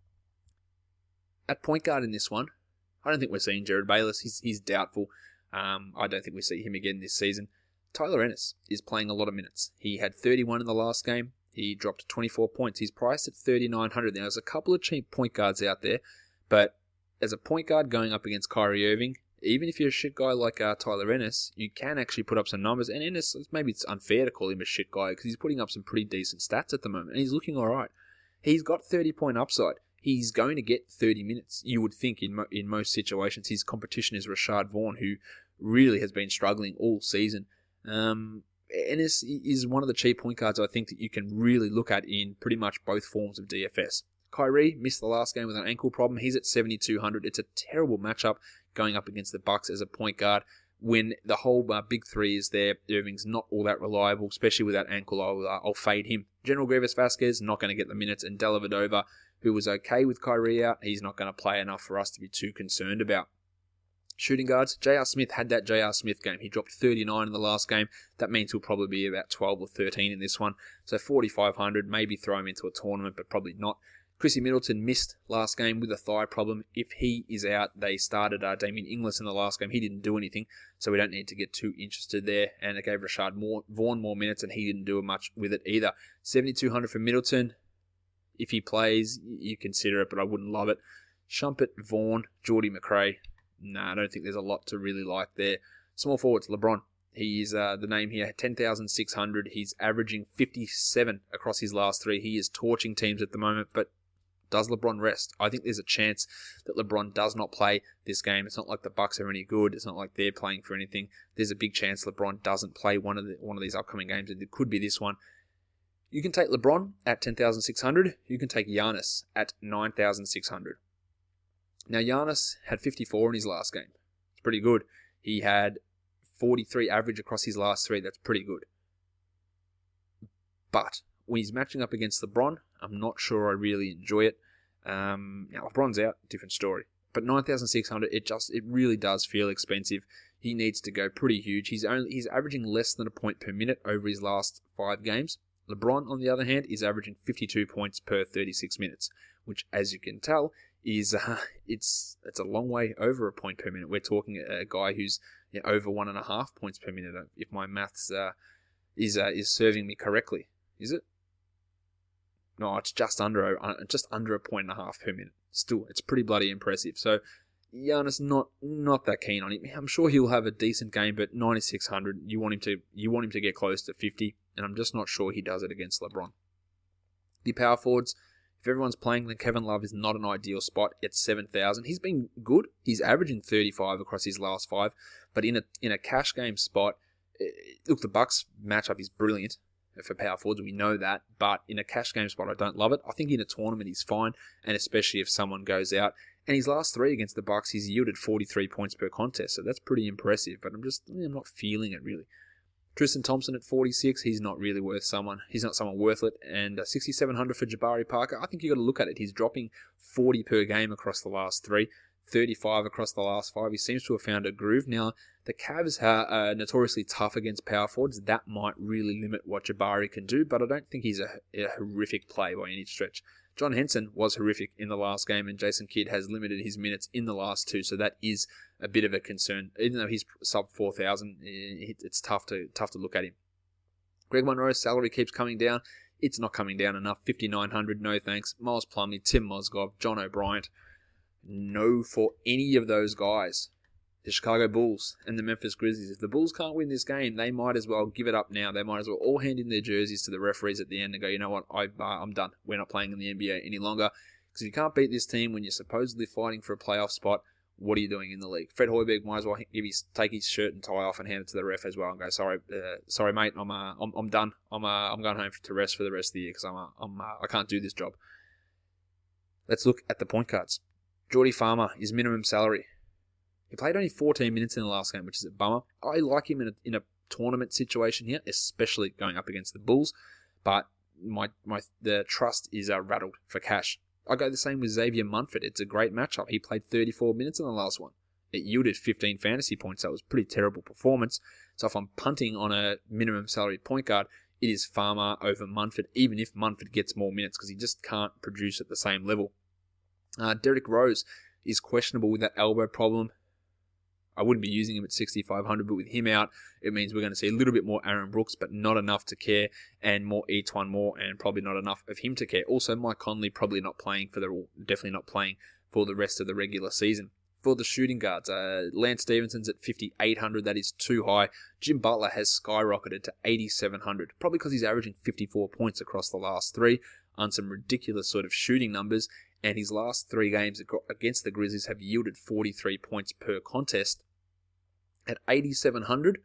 At point guard in this one, I don't think we're seeing Jared Bayless. He's doubtful. I don't think we see him again this season. Tyler Ennis is playing a lot of minutes. He had 31 in the last game. He dropped 24 points. He's priced at 3,900. Now, there's a couple of cheap point guards out there, but as a point guard going up against Kyrie Irving, even if you're a shit guy like Tyler Ennis, you can actually put up some numbers. And Ennis, maybe it's unfair to call him a shit guy because he's putting up some pretty decent stats at the moment, and he's looking all right. He's got 30-point upside. He's going to get 30 minutes, you would think, in most situations. His competition is Rashad Vaughn, who really has been struggling all season. Ennis is one of the cheap point guards I think that you can really look at in pretty much both forms of DFS. Kyrie missed the last game with an ankle problem. He's at 7,200. It's a terrible matchup going up against the Bucks as a point guard when the whole big three is there. Irving's not all that reliable, especially with that ankle. I'll fade him. General Grievous-Vasquez, not going to get the minutes. And Dellavedova, who was okay with Kyrie out, he's not going to play enough for us to be too concerned about. Shooting guards, J.R. Smith had that J.R. Smith game. He dropped 39 in the last game. That means he'll probably be about 12 or 13 in this one. So 4,500, maybe throw him into a tournament, but probably not. Chrissy Middleton missed last game with a thigh problem. If he is out, they started Damian Inglis in the last game. He didn't do anything, so we don't need to get too interested there. And it gave Rashad Vaughn more minutes, and he didn't do much with it either. 7,200 for Middleton. If he plays, you consider it, but I wouldn't love it. Shumpert, Vaughn, Geordie McRae. Nah, I don't think there's a lot to really like there. Small forwards, LeBron. He's the name here, 10,600. He's averaging 57 across his last three. He is torching teams at the moment, but does LeBron rest? I think there's a chance that LeBron does not play this game. It's not like the Bucks are any good. It's not like they're playing for anything. There's a big chance LeBron doesn't play one of these upcoming games, and it could be this one. You can take LeBron at 10,600. You can take Giannis at 9,600. Now, Giannis had 54 in his last game. It's pretty good. He had 43 average across his last three. That's pretty good. But when he's matching up against LeBron, I'm not sure I really enjoy it. Now, LeBron's out, different story. But 9,600, it really does feel expensive. He needs to go pretty huge. He's averaging less than a point per minute over his last 5 games. LeBron, on the other hand, is averaging 52 points per 36 minutes, which, as you can tell, is it's a long way over a point per minute. We're talking a guy who's over 1.5 points per minute, if my maths is serving me correctly. Is it? No, it's just under a point and a half per minute. Still, it's pretty bloody impressive. So, Giannis not that keen on him. I'm sure he'll have a decent game, but 9,600, you want him to get close to 50, and I'm just not sure he does it against LeBron. The power forwards, if everyone's playing, then Kevin Love is not an ideal spot at 7,000. He's been good. He's averaging 35 across his last 5, but in a cash game spot, look, the Bucks matchup is brilliant for power forwards. We know that, but in a cash game spot, I don't love it. I think in a tournament, he's fine, and especially if someone goes out And his last 3 against the Bucks, he's yielded 43 points per contest, so that's pretty impressive, but I'm not feeling it really. Tristan Thompson at 46, he's not really worth someone. He's not someone worth it. And 6,700 for Jabari Parker. I think you got to look at it. He's dropping 40 per game across the last 3, 35 across the last 5. He seems to have found a groove. Now, the Cavs are notoriously tough against power forwards. That might really limit what Jabari can do, but I don't think he's a horrific play by any stretch. John Henson was horrific in the last game, and Jason Kidd has limited his minutes in the last 2, so that is a bit of a concern. Even though he's sub 4,000, it's tough to look at him. Greg Monroe's salary keeps coming down. It's not coming down enough. 5,900, no thanks. Miles Plumlee, Tim Mozgov, John O'Brien. No for any of those guys. The Chicago Bulls and the Memphis Grizzlies. If the Bulls can't win this game, they might as well give it up now. They might as well all hand in their jerseys to the referees at the end and go, you know what, I'm done. We're not playing in the NBA any longer. Because if you can't beat this team when you're supposedly fighting for a playoff spot, what are you doing in the league? Fred Hoiberg might as well take his shirt and tie off and hand it to the ref as well and go, sorry mate, I'm done. I'm going home to rest for the rest of the year because I can't do this job. Let's look at the point guards. Jordy Farmer, his minimum salary. He played only 14 minutes in the last game, which is a bummer. I like him in a tournament situation here, especially going up against the Bulls, but the trust is rattled for cash. I go the same with Xavier Munford. It's a great matchup. He played 34 minutes in the last one. It yielded 15 fantasy points. That was a pretty terrible performance. So if I'm punting on a minimum salary point guard, it is Farmer over Munford, even if Munford gets more minutes because he just can't produce at the same level. Derrick Rose is questionable with that elbow problem. I wouldn't be using him at 6,500, but with him out, it means we're going to see a little bit more Aaron Brooks, but not enough to care, and more Etuan Moore, and probably not enough of him to care. Also, Mike Conley definitely not playing for the rest of the regular season. For the shooting guards, Lance Stephenson's at 5,800. That is too high. Jim Butler has skyrocketed to 8,700, probably because he's averaging 54 points across the last 3 on some ridiculous sort of shooting numbers. And his last 3 games against the Grizzlies have yielded 43 points per contest. At 8,700,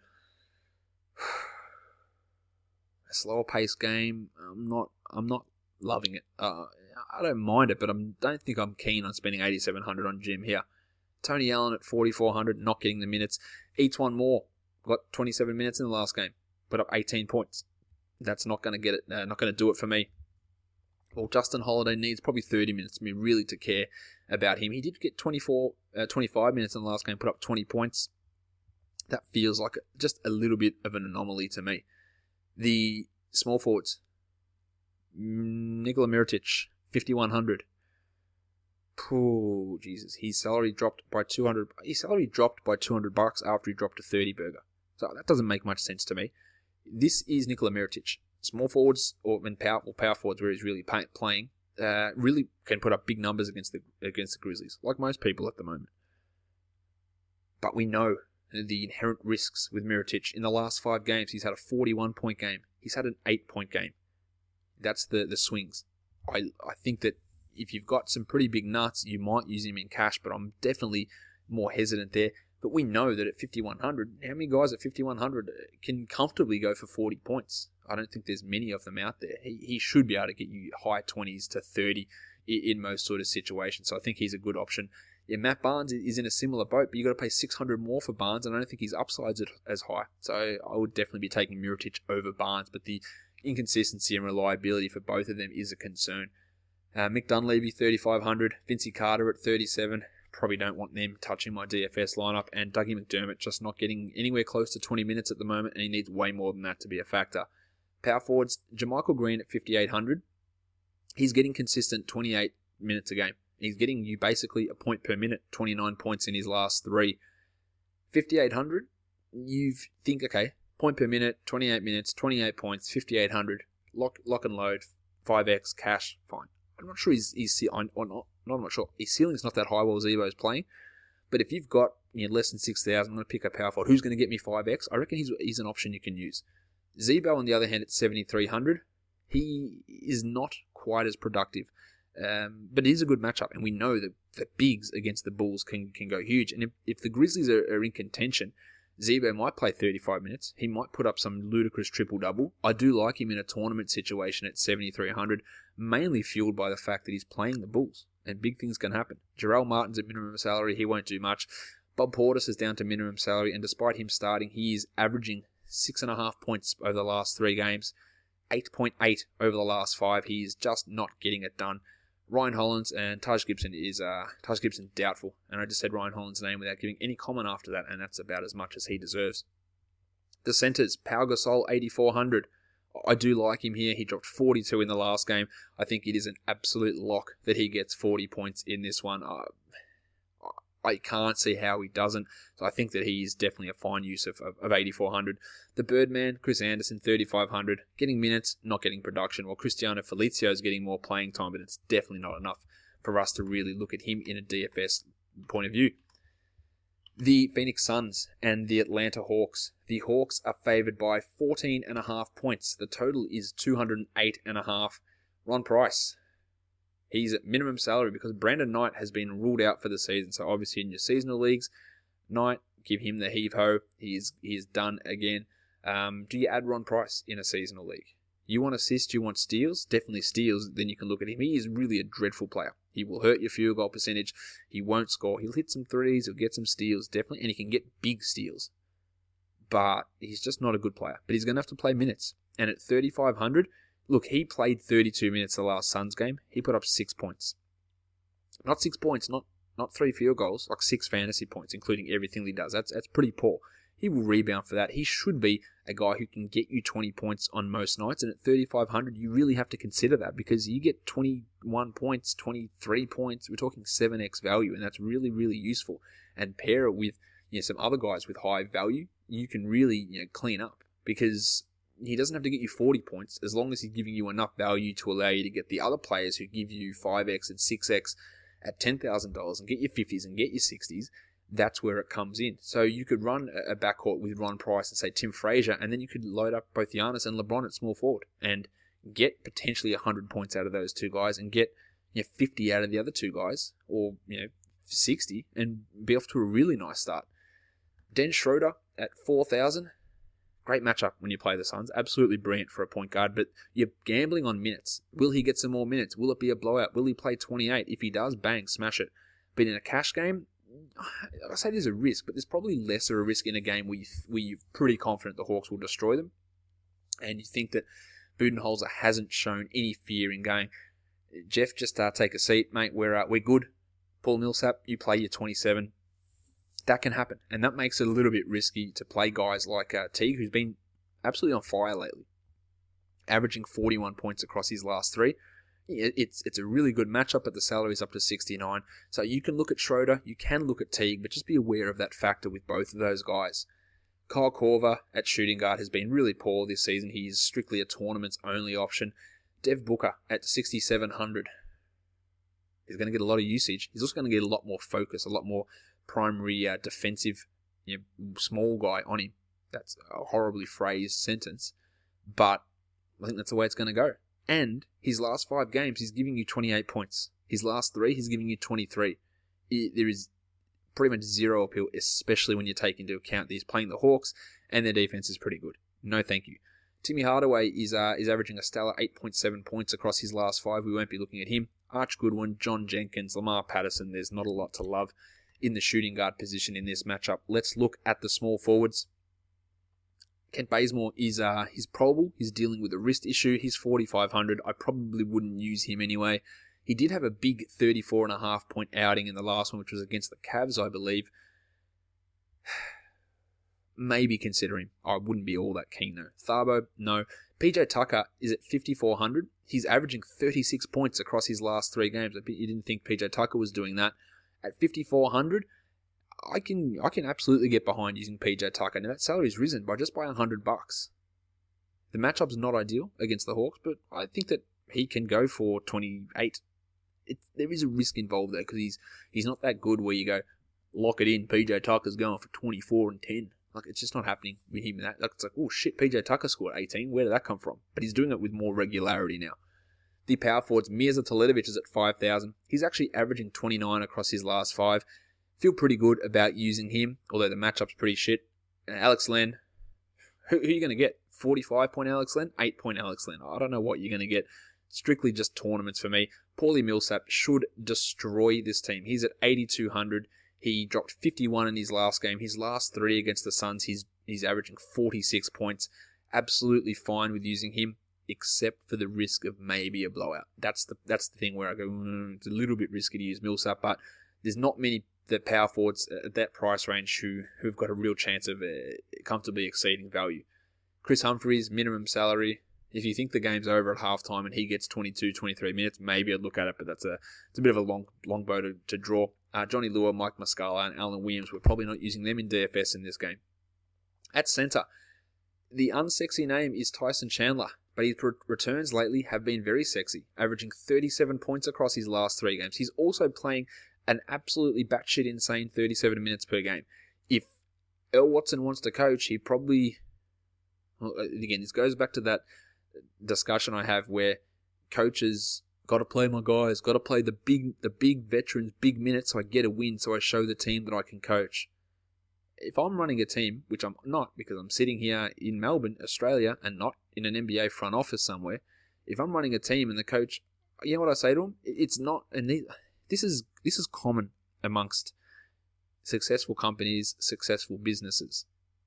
a slower paced game. I'm not loving it. I don't mind it, but I don't think I'm keen on spending 8,700 on Jim here. Tony Allen at 4,400, not getting the minutes. Etuan Moore got 27 minutes in the last game, put up 18 points. That's not going to get it. Not going to do it for me. Well, Justin Holiday needs probably 30 minutes for me really to care about him. He did get 25 minutes in the last game, put up 20 points. That feels like just a little bit of an anomaly to me. The small forwards. Nikola Mirotic, 5,100. Oh, Jesus. His salary dropped by $200. His salary dropped by $200 after he dropped a 30 burger. So that doesn't make much sense to me. This is Nikola Mirotic. Small forwards or power forwards where he's really playing really can put up big numbers against the Grizzlies, like most people at the moment. But we know the inherent risks with Mirotic. In the last 5 games, he's had a 41-point game. He's had an 8-point game. That's the swings. I think that if you've got some pretty big nuts, you might use him in cash, but I'm definitely more hesitant there. But we know that at 5,100, how many guys at 5,100 can comfortably go for 40 points? I don't think there's many of them out there. He should be able to get you high 20s to 30 in most sort of situations. So I think he's a good option. Yeah, Matt Barnes is in a similar boat, but you've got to pay 600 more for Barnes, and I don't think his upside's as high. So I would definitely be taking Mirotic over Barnes, but the inconsistency and reliability for both of them is a concern. Mick Dunleavy, 3,500. Vincey Carter at 37. Probably don't want them touching my DFS lineup. And Dougie McDermott just not getting anywhere close to 20 minutes at the moment, and he needs way more than that to be a factor. Power forwards, JaMychal Green at 5,800. He's getting consistent 28 minutes a game. He's getting you basically a point per minute, 29 points in his last 3. 5,800, you think, okay, point per minute, 28 minutes, 28 points, 5,800. Lock and load, 5x, cash, fine. I'm not sure I'm not sure. His ceiling's not that high while Zebo's playing. But if you've got less than 6,000, I'm going to pick a power forward. Who's going to get me 5x? I reckon he's an option you can use. Zebo, on the other hand, at 7,300, he is not quite as productive. But it is a good matchup, and we know that the bigs against the Bulls can go huge. And if the Grizzlies are in contention, Zebo might play 35 minutes. He might put up some ludicrous triple-double. I do like him in a tournament situation at 7,300, mainly fueled by the fact that he's playing the Bulls. and big things can happen. Jarrell Martin's at minimum salary. He won't do much. Bob Portis is down to minimum salary, and despite him starting, he is averaging 6.5 points over the last 3 games, 8.8 over the last 5. He is just not getting it done. Ryan Hollins and Taj Gibson doubtful, and I just said Ryan Hollins' name without giving any comment after that, and that's about as much as he deserves. The centres, Pau Gasol 8,400. I do like him here. He dropped 42 in the last game. I think it is an absolute lock that he gets 40 points in this one. I can't see how he doesn't. So I think that he is definitely a fine use of 8,400. The Birdman, Chris Anderson, 3,500. Getting minutes, not getting production. While Cristiano Felicio is getting more playing time, but it's definitely not enough for us to really look at him in a DFS point of view. The Phoenix Suns and the Atlanta Hawks. The Hawks are favoured by 14.5 points. The total is 208.5. Ron Price. He's at minimum salary because Brandon Knight has been ruled out for the season. So obviously in your seasonal leagues, Knight, give him the heave-ho. He is done again. Do you add Ron Price in a seasonal league? You want assists, you want steals? Definitely steals. Then you can look at him. He is really a dreadful player. He will hurt your field goal percentage. He won't score. He'll hit some threes. He'll get some steals, definitely. And he can get big steals. But he's just not a good player. But he's going to have to play minutes. And at 3,500, look, he played 32 minutes the last Suns game. He put up 6 points. Not 6 points, not 3 field goals, like 6 fantasy points, including everything he does. That's pretty poor. He will rebound for that. He should be a guy who can get you 20 points on most nights. And at 3,500, you really have to consider that because you get 21 points, 23 points. We're talking 7x value, and that's really, really useful. And pair it with some other guys with high value, you can really clean up because he doesn't have to get you 40 points as long as he's giving you enough value to allow you to get the other players who give you 5x and 6x at $10,000 and get your 50s and get your 60s. That's where it comes in. So you could run a backcourt with Ron Price and say Tim Frazier, and then you could load up both Giannis and LeBron at small forward and get potentially 100 points out of those two guys and get 50 out of the other two guys, or 60, and be off to a really nice start. Den Schroeder at 4,000. Great matchup when you play the Suns. Absolutely brilliant for a point guard, but you're gambling on minutes. Will he get some more minutes? Will it be a blowout? Will he play 28? If he does, bang, smash it. But in a cash game, I say there's a risk, but there's probably lesser a risk in a game where you're pretty confident the Hawks will destroy them. And you think that Budenholzer hasn't shown any fear in going, Jeff, just take a seat, mate. We're good. Paul Millsap, you play your 27. That can happen. And that makes it a little bit risky to play guys like Teague, who's been absolutely on fire lately, averaging 41 points across his last 3. It's a really good matchup, but the salary's up to 69. So you can look at Schroeder, you can look at Teague, but just be aware of that factor with both of those guys. Kyle Korver at shooting guard has been really poor this season. He's strictly a tournaments-only option. Dev Booker at 6,700. He's going to get a lot of usage. He's also going to get a lot more focus, a lot more primary defensive small guy on him. That's a horribly phrased sentence, but I think that's the way it's going to go. And his last 5 games, he's giving you 28 points. His last 3, he's giving you 23. There is pretty much zero appeal, especially when you take into account that he's playing the Hawks and their defense is pretty good. No thank you. Timmy Hardaway is averaging a stellar 8.7 points across his last 5. We won't be looking at him. Arch Goodwin, John Jenkins, Lamar Patterson. There's not a lot to love in the shooting guard position in this matchup. Let's look at the small forwards. Kent Bazemore is he's probable. He's dealing with a wrist issue. He's 4,500. I probably wouldn't use him anyway. He did have a big 34.5 point outing in the last one, which was against the Cavs, I believe. Maybe consider him. I wouldn't be all that keen though. Thabo, no. PJ Tucker is at 5,400. He's averaging 36 points across his last 3 games. You didn't think PJ Tucker was doing that. At 5,400, I can absolutely get behind using PJ Tucker. Now that salary's risen by $100. The matchup's not ideal against the Hawks, but I think that he can go for 28. There is a risk involved there because he's not that good where you go, lock it in, PJ Tucker's going for 24 and 10. Like, it's just not happening with him. It's like, oh shit, PJ Tucker scored 18. Where did that come from? But he's doing it with more regularity now. The power forwards, Mirza Teletovic is at 5,000. He's actually averaging 29 across his last 5. Feel pretty good about using him, although the matchup's pretty shit. And Alex Len, who are you going to get? 45-point Alex Len? 8-point Alex Len. I don't know what you're going to get. Strictly just tournaments for me. Paulie Millsap should destroy this team. He's at 8,200. He dropped 51 in his last game. His last 3 against the Suns, he's averaging 46 points. Absolutely fine with using him, except for the risk of maybe a blowout. That's the thing where I go, it's a little bit risky to use Millsap, but there's not many the power forwards at that price range who've got a real chance of comfortably exceeding value. Chris Humphries, minimum salary. If you think the game's over at halftime and he gets 22, 23 minutes, maybe I'd look at it, but it's a bit of a long bow to draw. Johnny Lua, Mike Muscala, and Alan Williams, we're probably not using them in DFS in this game. At centre, the unsexy name is Tyson Chandler, but his returns lately have been very sexy, averaging 37 points across his last 3 games. He's also playing an absolutely batshit insane 37 minutes per game. If Earl Watson wants to coach, he probably... Well, again, this goes back to that discussion I have where coaches got to play my guys, got to play the big veterans, big minutes so I get a win, so I show the team that I can coach. If I'm running a team, which I'm not because I'm sitting here in Melbourne, Australia, and not in an NBA front office somewhere, if I'm running a team and the coach, you know what I say to him? It's not, and this is common amongst successful companies, successful businesses.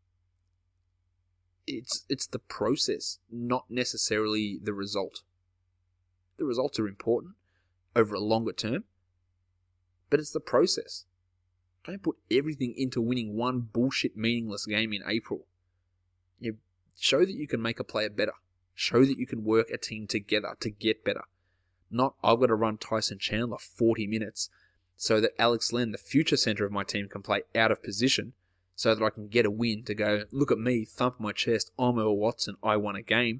It's the process, not necessarily the result. The results are important over a longer term, but it's the process. Don't put everything into winning one bullshit meaningless game in April. You show that you can make a player better. Show that you can work a team together to get better. Not, I've got to run Tyson Chandler 40 minutes so that Alex Len, the future center of my team, can play out of position so that I can get a win to go, look at me, thump my chest, I'm Earl Watson, I won a game.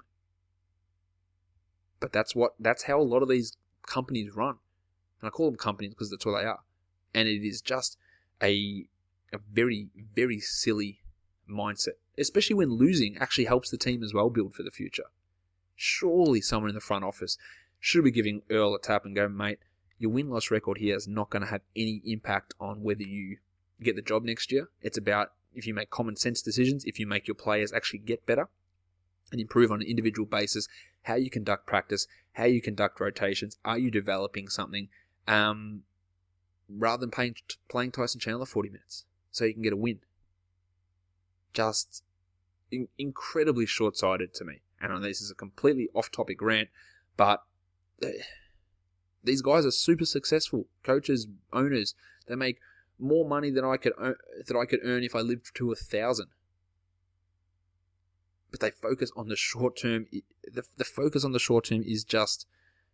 But that's how a lot of these companies run. And I call them companies because that's what they are. And it is just a very, very silly mindset. Especially when losing actually helps the team as well build for the future. Surely someone in the front office should be giving Earl a tap and go, mate, your win-loss record here is not going to have any impact on whether you get the job next year. It's about if you make common sense decisions, if you make your players actually get better and improve on an individual basis, how you conduct practice, how you conduct rotations, are you developing something, rather than playing Tyson Chandler 40 minutes so you can get a win. Just incredibly short-sighted to me. And I know this is a completely off-topic rant, but these guys are super successful. Coaches, owners, they make more money than I could earn if I lived to 1,000. But they focus on the short term. The focus on the short term is just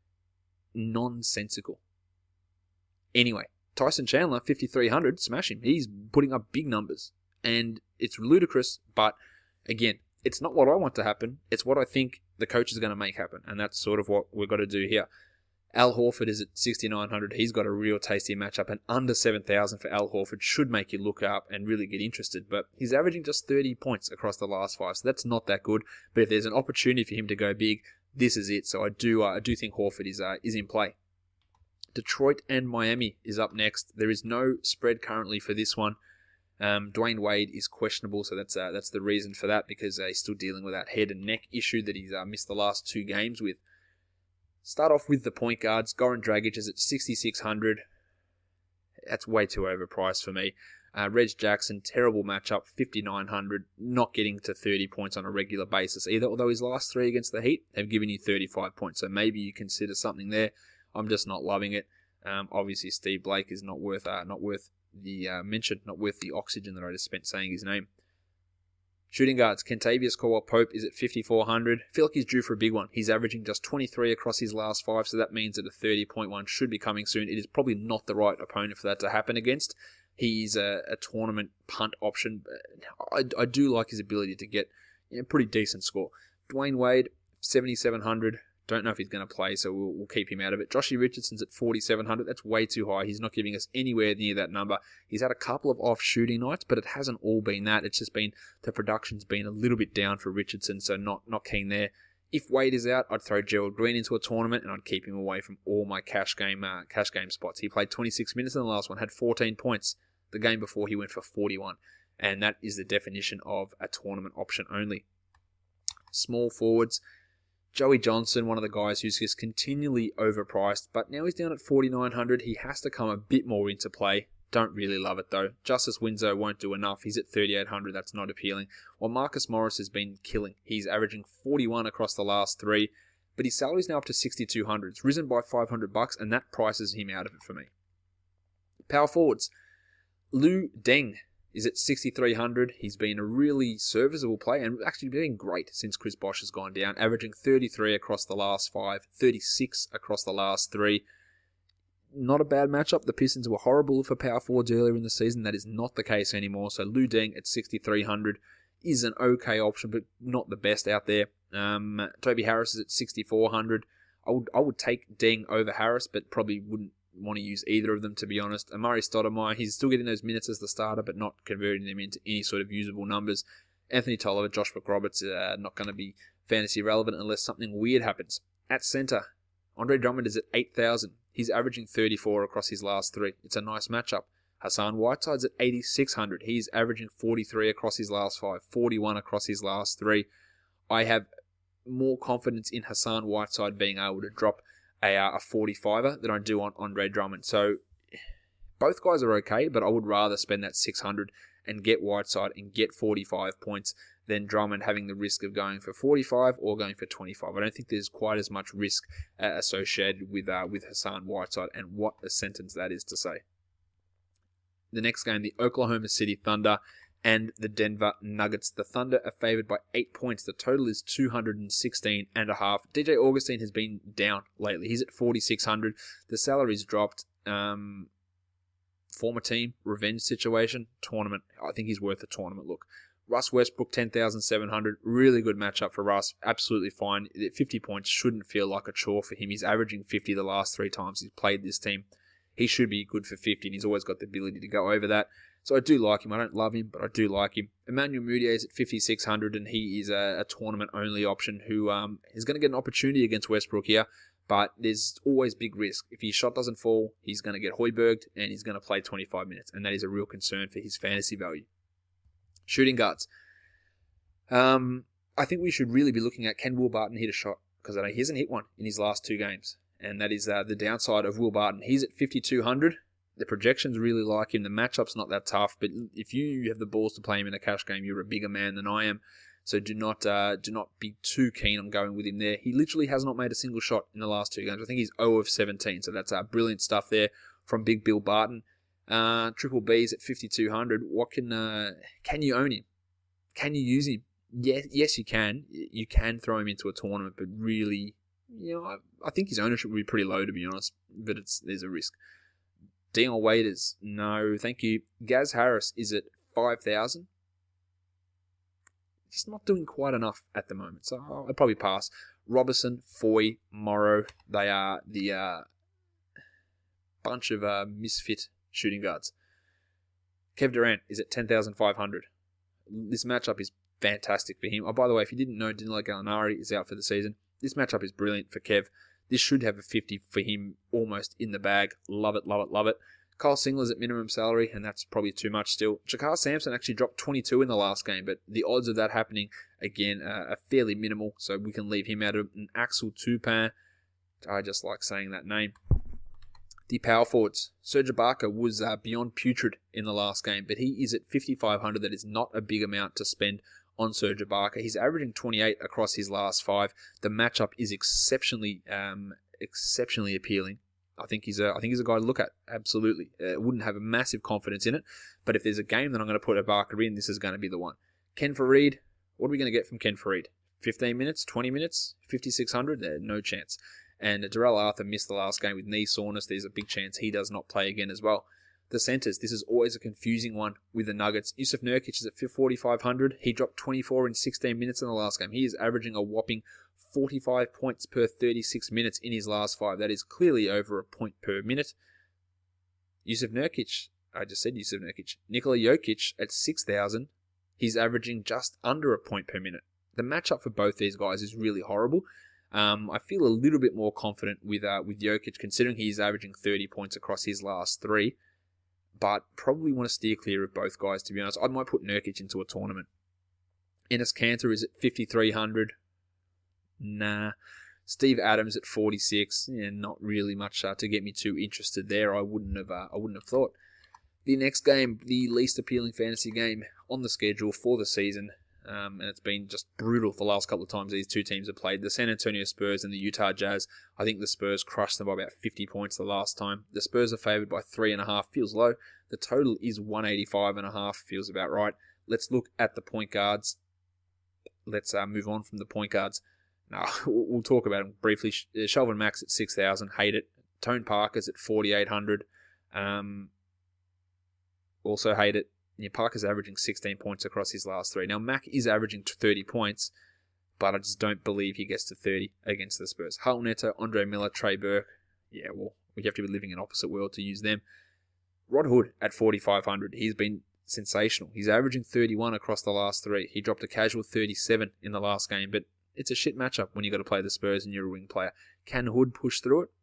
nonsensical. Anyway, Tyson Chandler, 5,300, smash him. He's putting up big numbers. And it's ludicrous, but again, it's not what I want to happen. It's what I think the coach is going to make happen. And that's sort of what we've got to do here. Al Horford is at 6,900. He's got a real tasty matchup, and under 7,000 for Al Horford should make you look up and really get interested. But he's averaging just 30 points across the last 5, so that's not that good. But if there's an opportunity for him to go big, this is it. So I do think Horford is in play. Detroit and Miami is up next. There is no spread currently for this one. Dwayne Wade is questionable, so that's the reason for that, because he's still dealing with that head and neck issue that he's missed the last 2 games with. Start off with the point guards. Goran Dragic is at 6,600. That's way too overpriced for me. Reg Jackson, terrible matchup, 5,900. Not getting to 30 points on a regular basis either, although his last 3 against the Heat have given you 35 points, so maybe you consider something there. I'm just not loving it. Obviously, Steve Blake is not worth the mention, not worth the oxygen that I just spent saying his name. Shooting guards, Kentavious Caldwell-Pope is at 5,400. I feel like he's due for a big one. He's averaging just 23 across his last 5, so that means that a 30-point should be coming soon. It is probably not the right opponent for that to happen against. He's a tournament punt option. I do like his ability to get a pretty decent score. Dwayne Wade, 7,700. Don't know if he's going to play, so we'll keep him out of it. Joshie Richardson's at 4,700. That's way too high. He's not giving us anywhere near that number. He's had a couple of off shooting nights, but it hasn't all been that. It's just been the production's been a little bit down for Richardson, so not keen there. If Wade is out, I'd throw Gerald Green into a tournament, and I'd keep him away from all my cash game spots. He played 26 minutes in the last one, had 14 points. The game before he went for 41, and that is the definition of a tournament option only. Small forwards. Joey Johnson, one of the guys who's just continually overpriced, but now he's down at 4,900. He has to come a bit more into play. Don't really love it though. Justice Winslow won't do enough. He's at 3,800. That's not appealing. While Marcus Morris has been killing. He's averaging 41 across the last 3, but his salary's now up to 6,200. It's risen by $500, and that prices him out of it for me. Power forwards. Lu Deng is at 6,300. He's been a really serviceable player and actually been great since Chris Bosh has gone down, averaging 33 across the last 5, 36 across the last 3. Not a bad matchup. The Pistons were horrible for power forwards earlier in the season. That is not the case anymore. So Lu Deng at 6,300 is an okay option, but not the best out there. Toby Harris is at 6,400. I would take Deng over Harris, but probably wouldn't want to use either of them, to be honest. Amari Stoudemire, he's still getting those minutes as the starter, but not converting them into any sort of usable numbers. Anthony Tolliver, Josh McRoberts, not going to be fantasy relevant unless something weird happens. At center, Andre Drummond is at 8,000. He's averaging 34 across his last 3. It's a nice matchup. Hassan Whiteside's at 8,600. He's averaging 43 across his last 5, 41 across his last 3. I have more confidence in Hassan Whiteside being able to drop a 45er than I do on Andre Drummond. So both guys are okay, but I would rather spend that 600 and get Whiteside and get 45 points than Drummond having the risk of going for 45 or going for 25. I don't think there's quite as much risk associated with Hassan Whiteside, and what a sentence that is to say. The next game, the Oklahoma City Thunder and the Denver Nuggets. The Thunder are favored by 8 points. The total is 216.5. DJ Augustine has been down lately. He's at 4,600. The salary's dropped. Former team, revenge situation, tournament. I think he's worth a tournament look. Russ Westbrook, 10,700. Really good matchup for Russ. Absolutely fine. 50 points shouldn't feel like a chore for him. He's averaging 50 the last 3 times he's played this team. He should be good for 50, and he's always got the ability to go over that. So I do like him. I don't love him, but I do like him. Emmanuel Mudiay is at 5,600, and he is a tournament-only option who is going to get an opportunity against Westbrook here, but there's always big risk. If his shot doesn't fall, he's going to get Hoiberged, and he's going to play 25 minutes, and that is a real concern for his fantasy value. Shooting guards. I think we should really be looking at, can Will Barton hit a shot? Because I know he hasn't hit one in his last 2 games, and that is the downside of Will Barton. He's at 5,200. The projections really like him. The matchup's not that tough, but if you have the balls to play him in a cash game, you're a bigger man than I am. So do not be too keen on going with him there. He literally has not made a single shot in the last 2 games. I think he's 0 of 17, so that's brilliant stuff there from Big Bill Barton. Triple B's at 5,200. What can you own him? Can you use him? Yes, you can. You can throw him into a tournament, but really, I think his ownership would be pretty low, to be honest. But there's a risk. Dion Waiters, no, thank you. Gaz Harris is at 5,000. Just not doing quite enough at the moment, so I'd probably pass. Robertson, Foy, Morrow, they are the bunch of misfit shooting guards. Kev Durant is at 10,500. This matchup is fantastic for him. Oh, by the way, if you didn't know, Danilo Gallinari is out for the season. This matchup is brilliant for Kev. This should have a 50 for him almost in the bag. Love it, love it, love it. Kyle Singler's at minimum salary, and that's probably too much still. Jakar Sampson actually dropped 22 in the last game, but the odds of that happening, again, are fairly minimal, so we can leave him out of it. And Axel Toupin, I just like saying that name. The power forwards. Serge Ibaka was beyond putrid in the last game, but he is at 5,500. That is not a big amount to spend on Serge Ibaka. He's averaging 28 across his last 5. The matchup is exceptionally appealing. I think he's a guy to look at. Absolutely. Wouldn't have a massive confidence in it, but if there's a game that I'm going to put Ibaka in, this is going to be the one. Ken Fareed. What are we going to get from Ken Fareed? 15 minutes, 20 minutes, 5,600? No chance. And Darrell Arthur missed the last game with knee soreness. There's a big chance he does not play again as well. The centers, this is always a confusing one with the Nuggets. Yusuf Nurkic is at 4,500. He dropped 24 in 16 minutes in the last game. He is averaging a whopping 45 points per 36 minutes in his last 5. That is clearly over a point per minute. Yusuf Nurkic, I just said Yusuf Nurkic. Nikola Jokic at 6,000. He's averaging just under a point per minute. The matchup for both these guys is really horrible. I feel a little bit more confident with Jokic, considering he's averaging 30 points across his last 3. But probably want to steer clear of both guys, to be honest. I might put Nurkic into a tournament. Enes Kanter is at 5,300. Nah. Steve Adams at 46, yeah, not really much to get me too interested there. I wouldn't have thought. The next game, the least appealing fantasy game on the schedule for the season, and it's been just brutal the last couple of times these two teams have played. The San Antonio Spurs and the Utah Jazz. I think the Spurs crushed them by about 50 points the last time. The Spurs are favoured by 3.5, feels low. The total is 185.5, feels about right. Let's look at the point guards. Let's move on from the point guards. Now, we'll talk about them briefly. Shelvin Max at 6,000, hate it. Tone Parker's at 4,800. Also hate it. Parker's averaging 16 points across his last three. Now, Mac is averaging 30 points, but I just don't believe he gets to 30 against the Spurs. Hull Neto, Andre Miller, Trey Burke. Yeah, well, we have to be living in an opposite world to use them. Rod Hood at 4,500. He's been sensational. He's averaging 31 across the last three. He dropped a casual 37 in the last game, but it's a shit matchup when you've got to play the Spurs and you're a wing player. Can Hood push through it?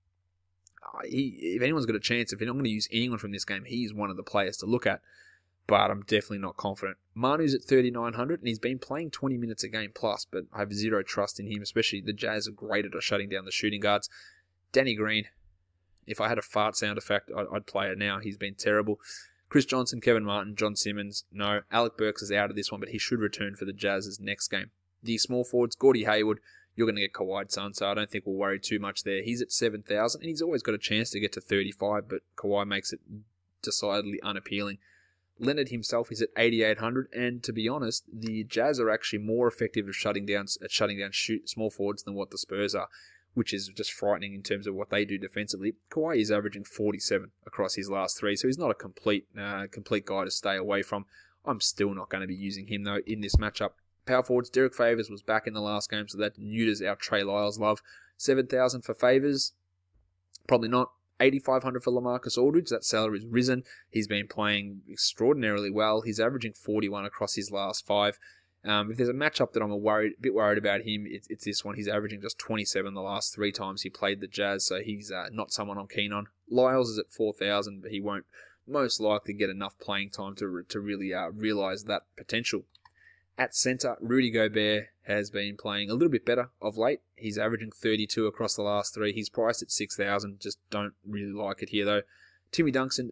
If anyone's got a chance, if I'm going to use anyone from this game, he's one of the players to look at, but I'm definitely not confident. Manu's at 3,900, and he's been playing 20 minutes a game plus, but I have zero trust in him, especially the Jazz are great at shutting down the shooting guards. Danny Green, if I had a fart sound effect, I'd play it now. He's been terrible. Chris Johnson, Kevin Martin, John Simmons, no. Alec Burks is out of this one, but he should return for the Jazz's next game. The small forwards, Gordie Hayward, you're going to get Kawhi son, so I don't think we'll worry too much there. He's at 7,000, and he's always got a chance to get to 35, but Kawhi makes it decidedly unappealing. Leonard himself is at 8,800, and to be honest, the Jazz are actually more effective at shutting down small forwards than what the Spurs are, which is just frightening in terms of what they do defensively. Kawhi is averaging 47 across his last three, so he's not a complete guy to stay away from. I'm still not going to be using him, though, in this matchup. Power forwards, Derek Favors was back in the last game, so that neuters our Trey Lyles love. 7,000 for Favors, probably not. 8,500 for LaMarcus Aldridge, that salary's risen. He's been playing extraordinarily well. He's averaging 41 across his last five. If there's a matchup that I'm a bit worried about him, it's this one. He's averaging just 27 the last three times he played the Jazz, so he's not someone I'm keen on. Lyles is at 4,000, but he won't most likely get enough playing time to really realise that potential. At centre, Rudy Gobert has been playing a little bit better of late. He's averaging 32 across the last three. He's priced at 6,000. Just don't really like it here, though. Timmy Duncan's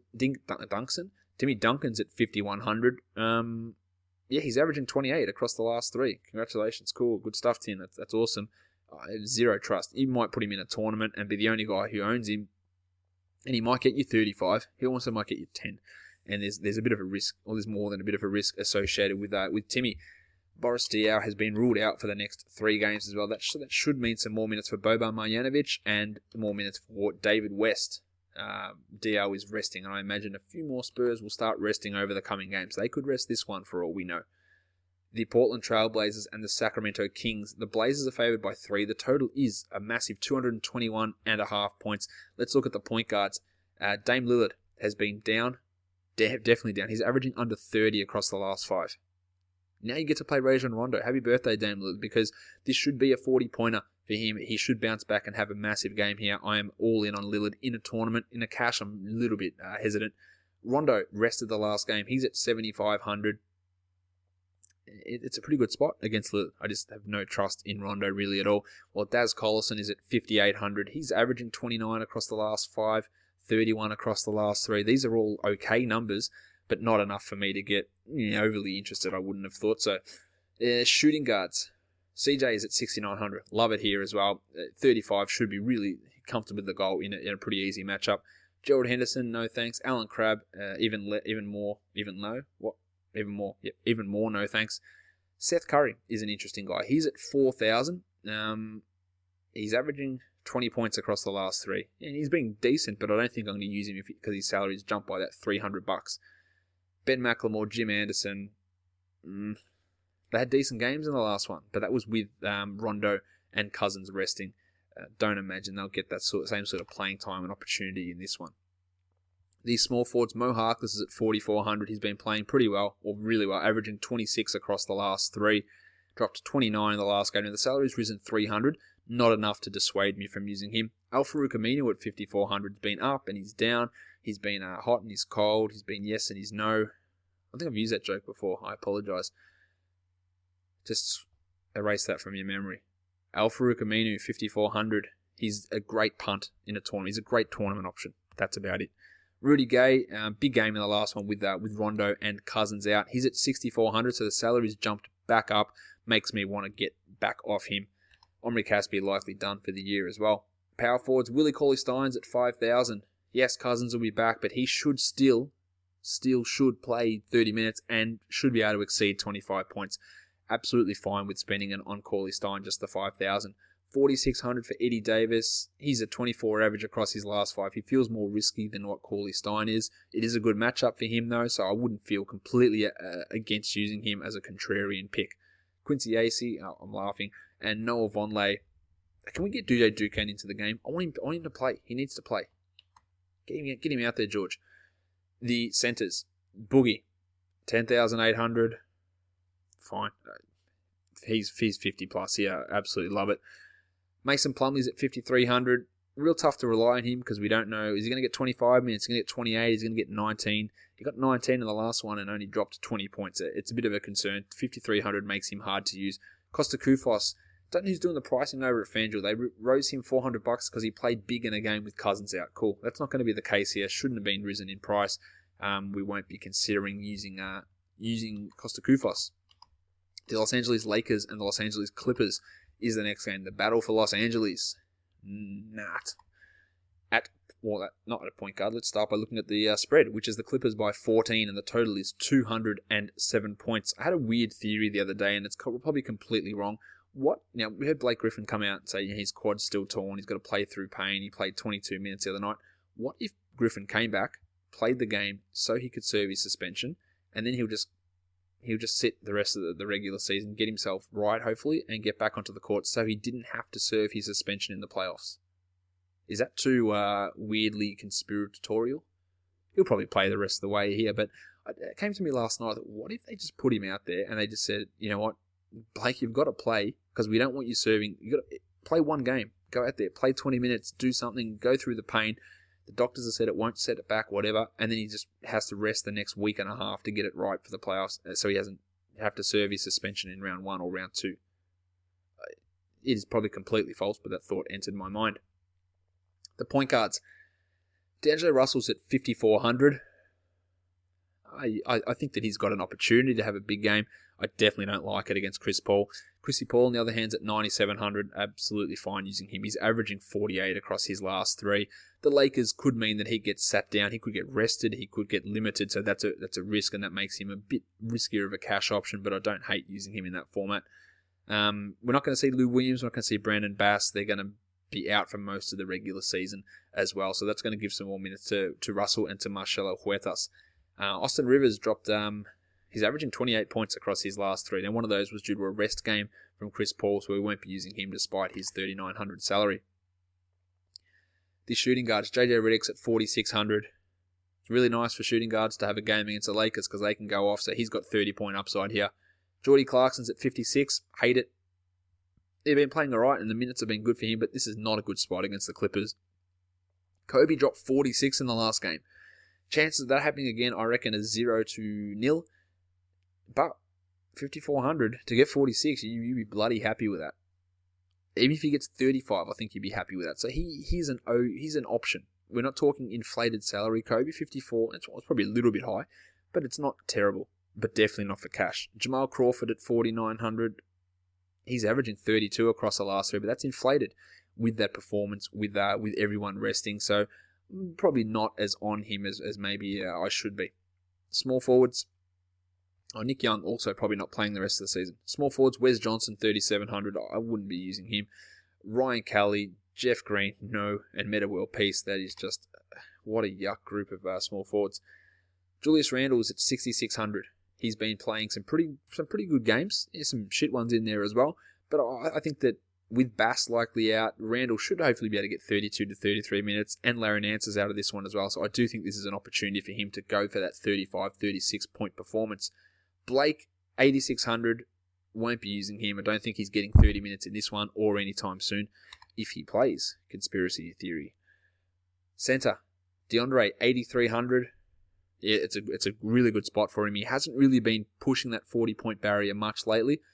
at 5,100. He's averaging 28 across the last three. Congratulations. Cool. Good stuff, Tim. That's awesome. Zero trust. You might put him in a tournament and be the only guy who owns him, and he might get you 35. He also might get you 10. And there's a bit of a risk, or there's more than a bit of a risk associated with Timmy. Boris Diaw has been ruled out for the next three games as well. That should mean some more minutes for Boban Marjanovic and more minutes for David West. Diaw is resting, and I imagine a few more Spurs will start resting over the coming games. They could rest this one for all we know. The Portland Trailblazers and the Sacramento Kings. The Blazers are favoured by 3. The total is a massive 221.5 points. Let's look at the point guards. Dame Lillard has been down. Definitely down. He's averaging under 30 across the last 5. Now you get to play Rajon Rondo. Happy birthday, Dame Lillard, because this should be a 40-pointer for him. He should bounce back and have a massive game here. I am all in on Lillard in a tournament. In a cash, I'm a little bit hesitant. Rondo rested the last game. He's at 7,500. It's a pretty good spot against Lillard. I just have no trust in Rondo really at all. While Daz Collison is at 5,800. He's averaging 29 across the last 5. 31 across the last 3. These are all okay numbers, but not enough for me to get overly interested. I wouldn't have thought so. Shooting guards. CJ is at 6,900. Love it here as well. 35 should be really comfortable with the goal in a pretty easy matchup. Gerald Henderson, no thanks. Alan Crabb, even more, no thanks. Seth Curry is an interesting guy. He's at 4,000. He's averaging 20 points across the last 3. And he's been decent, but I don't think I'm going to use him because his salary's jumped by that $300. Ben McLemore, Jim Anderson, they had decent games in the last one, but that was with Rondo and Cousins resting. Don't imagine they'll get that same sort of playing time and opportunity in this one. These small forwards, Mo Harkless is at 4,400. He's been playing pretty well, or really well, averaging 26 across the last 3. Dropped 29 in the last game, and the salary's risen 300. Not enough to dissuade me from using him. Al-Farouq Aminu at 5,400 has been up and he's down. He's been hot and he's cold. He's been yes and he's no. I think I've used that joke before. I apologise. Just erase that from your memory. Al-Farouq Aminu, 5,400. He's a great punt in a tournament. He's a great tournament option. That's about it. Rudy Gay, big game in the last one with Rondo and Cousins out. He's at 6,400, so the salary's jumped back up. Makes me want to get back off him. Omri Caspi likely done for the year as well. Power forwards, Willie Cauley-Steins at 5,000. Yes, Cousins will be back, but he should still should play 30 minutes and should be able to exceed 25 points. Absolutely fine with spending on Cauley-Stein, just the 5,000. 4,600 for Eddie Davis. He's a 24 average across his last 5. He feels more risky than what Cauley-Stein is. It is a good matchup for him, though, so I wouldn't feel completely against using him as a contrarian pick. Quincy Acey, I'm laughing, and Noah Vonleh. Can we get DJ Duquesne into the game? I want him to play. He needs to play. Get him out there, George. The centers. Boogie, 10,800. Fine. He's 50 plus. Yeah, absolutely love it. Mason Plumlee's at 5,300. Real tough to rely on him because we don't know. Is he going to get 25 minutes? Is he going to get 28? Is he going to get 19? He got 19 in the last one and only dropped 20 points. It's a bit of a concern. 5,300 makes him hard to use. Costa Koufos. Don't know who's doing the pricing over at FanDuel. They rose him $400 because he played big in a game with Cousins out. Cool. That's not going to be the case here. Shouldn't have been risen in price. We won't be considering using Costa Koufos. The Los Angeles Lakers and the Los Angeles Clippers is the next game. The battle for Los Angeles. Not at a point guard. Let's start by looking at the spread, which is the Clippers by 14, and the total is 207 points. I had a weird theory the other day, and it's probably completely wrong. Now, we heard Blake Griffin come out and say his quad's still torn, he's got to play through pain, he played 22 minutes the other night. What if Griffin came back, played the game so he could serve his suspension, and then he'll just sit the rest of the regular season, get himself right, hopefully, and get back onto the court so he didn't have to serve his suspension in the playoffs? Is that too weirdly conspiratorial? He'll probably play the rest of the way here, but it came to me last night that what if they just put him out there and they just said, you know what, Blake, you've got to play because we don't want you serving. You've got to play one game. Go out there, play 20 minutes, do something, go through the pain. The doctors have said it won't set it back, whatever, and then he just has to rest the next week and a half to get it right for the playoffs, so he doesn't have to serve his suspension in round 1 or round 2. It is probably completely false, but that thought entered my mind. The point guards. D'Angelo Russell's at 5,400. I think that he's got an opportunity to have a big game. I definitely don't like it against Chris Paul. Chrissy Paul, on the other hand, is at 9,700. Absolutely fine using him. He's averaging 48 across his last 3. The Lakers could mean that he gets sat down. He could get rested. He could get limited. So that's a risk, and that makes him a bit riskier of a cash option, but I don't hate using him in that format. We're not going to see Lou Williams. We're not going to see Brandon Bass. They're going to be out for most of the regular season as well. So that's going to give some more minutes to Russell and to Marcelo Huertas. Austin Rivers dropped... He's averaging 28 points across his last 3. Now, one of those was due to a rest game from Chris Paul, so we won't be using him despite his 3,900 salary. The shooting guards, JJ Redick's at 4,600. It's really nice for shooting guards to have a game against the Lakers because they can go off, so he's got 30-point upside here. Jordy Clarkson's at 56. Hate it. They've been playing all right, and the minutes have been good for him, but this is not a good spot against the Clippers. Kobe dropped 46 in the last game. Chances of that happening again, I reckon, is 0-0. But 5,400 to get 46, you'd be bloody happy with that. Even if he gets 35, I think you'd be happy with that. So he's an option. We're not talking inflated salary. Kobe 54, it's probably a little bit high, but it's not terrible. But definitely not for cash. Jamal Crawford at 4,900. He's averaging 32 across the last 3, but that's inflated with that performance, with everyone resting. So probably not as on him as maybe I should be. Small forwards. Nick Young also probably not playing the rest of the season. Small forwards, Wes Johnson, 3,700. I wouldn't be using him. Ryan Kelly, Jeff Green, no, and Meta World Peace. That is just, what a yuck group of small forwards. Julius Randle is at 6,600. He's been playing some pretty good games. There's some shit ones in there as well. But I think that with Bass likely out, Randle should hopefully be able to get 32 to 33 minutes, and Larry Nance is out of this one as well. So I do think this is an opportunity for him to go for that 35, 36 point performance. Blake, 8,600, won't be using him. I don't think he's getting 30 minutes in this one or anytime soon if he plays. Conspiracy theory. Center, DeAndre, 8,300. Yeah, it's a really good spot for him. He hasn't really been pushing that 40-point barrier much lately,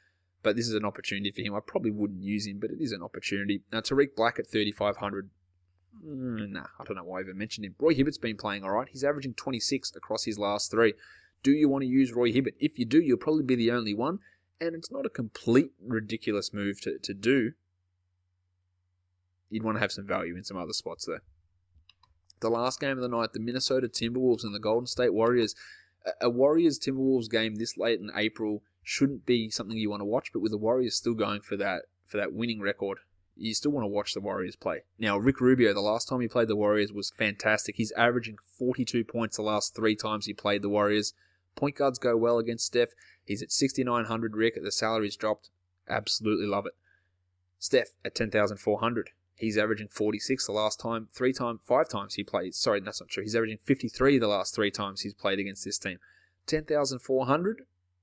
but this is an opportunity for him. I probably wouldn't use him, but it is an opportunity. Now, Tariq Black at 3,500. I don't know why I even mentioned him. Roy Hibbert's been playing all right. He's averaging 26 across his last 3. Do you want to use Roy Hibbert? If you do, you'll probably be the only one, and it's not a complete ridiculous move to do. You'd want to have some value in some other spots there. The last game of the night, the Minnesota Timberwolves and the Golden State Warriors. A Warriors-Timberwolves game this late in April shouldn't be something you want to watch, but with the Warriors still going for that winning record, you still want to watch the Warriors play. Now, Rick Rubio, the last time he played the Warriors was fantastic. He's averaging 42 points the last 3 times he played the Warriors. Point guards go well against Steph. He's at 6,900, Rick. The salary's dropped. Absolutely love it. Steph at 10,400. He's averaging 46 the last 5 times he played. Sorry, that's not true. He's averaging 53 the last 3 times he's played against this team. 10,400?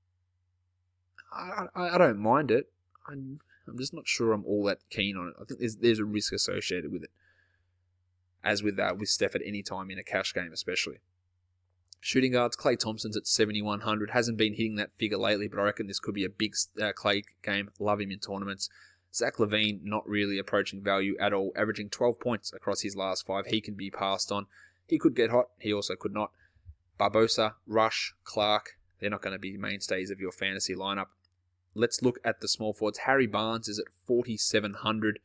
I don't mind it. I'm just not sure I'm all that keen on it. I think there's a risk associated with it. As with Steph at any time in a cash game especially. Shooting guards, Klay Thompson's at 7,100. Hasn't been hitting that figure lately, but I reckon this could be a big Klay game. Love him in tournaments. Zach LaVine, not really approaching value at all, averaging 12 points across his last 5. He can be passed on. He could get hot. He also could not. Barbosa, Rush, Clark, they're not going to be mainstays of your fantasy lineup. Let's look at the small forwards. Harry Barnes is at 4,700.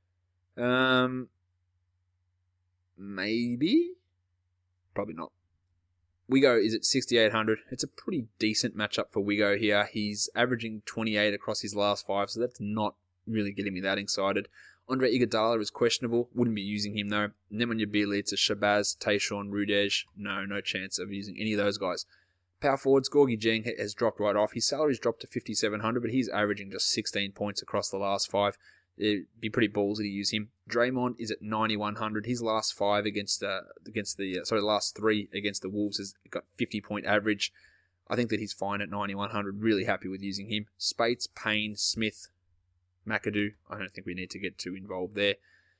Maybe? Probably not. Wigo is at 6,800. It's a pretty decent matchup for Wigo here. He's averaging 28 across his last 5, so that's not really getting me that excited. Andre Iguodala is questionable. Wouldn't be using him though. Nemanja Bjelica, Shabazz, Tayshaun, Rudej. No chance of using any of those guys. Power forwards, Gorgie Jeng has dropped right off. His salary's dropped to 5,700, but he's averaging just 16 points across the last 5. It'd be pretty ballsy to use him. Draymond is at 9,100. His last 5 last 3 against the Wolves has got 50-point average. I think that he's fine at 9,100. Really happy with using him. Spates, Payne, Smith, McAdoo. I don't think we need to get too involved there.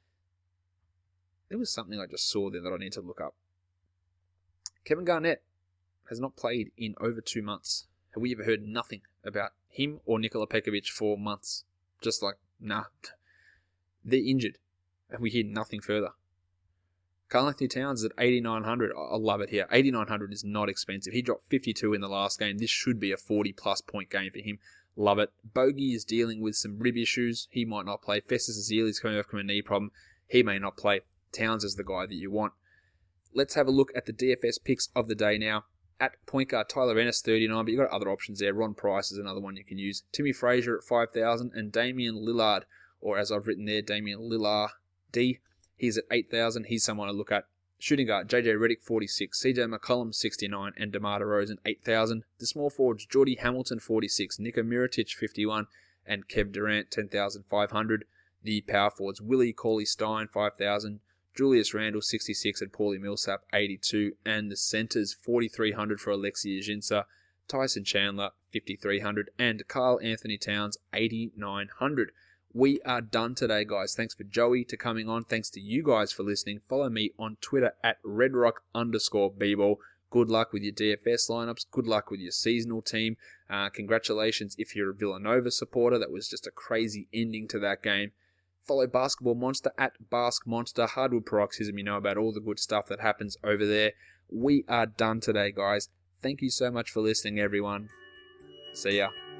There was something I just saw there that I need to look up. Kevin Garnett has not played in over 2 months. Have we ever heard nothing about him or Nikola Pekovic for months? Just like, nah. They're injured. And we hear nothing further. Karl-Anthony Towns is at 8,900. I love it here. 8,900 is not expensive. He dropped 52 in the last game. This should be a 40-plus point game for him. Love it. Bogey is dealing with some rib issues. He might not play. Festus Ezeli is coming off from a knee problem. He may not play. Towns is the guy that you want. Let's have a look at the DFS picks of the day now. At point guard, Tyler Ennis, 39, but you've got other options there. Ron Price is another one you can use. Timmy Frazier at 5,000, and Damian Lillard, or as I've written there, Damian Lillard D. He's at 8,000. He's someone to look at. Shooting guard, JJ Redick, 46, CJ McCollum, 69, and DeMar DeRozan, 8,000. The small forwards, Geordie Hamilton, 46, Niko Mirotic, 51, and Kev Durant, 10,500. The power forwards, Willie Cauley-Stein, 5,000, Julius Randle, 66, and Paulie Millsap, 82. And the centers, 4,300 for Alexi Ajinça, Tyson Chandler, 5,300, and Karl-Anthony Towns, 8,900. We are done today, guys. Thanks for Joey to coming on. Thanks to you guys for listening. Follow me on Twitter at redrock_bball. Good luck with your DFS lineups. Good luck with your seasonal team. Congratulations if you're a Villanova supporter. That was just a crazy ending to that game. Follow Basketball Monster at Bask Monster. Hardwood Paroxysm, you know about all the good stuff that happens over there. We are done today, guys. Thank you so much for listening, everyone. See ya.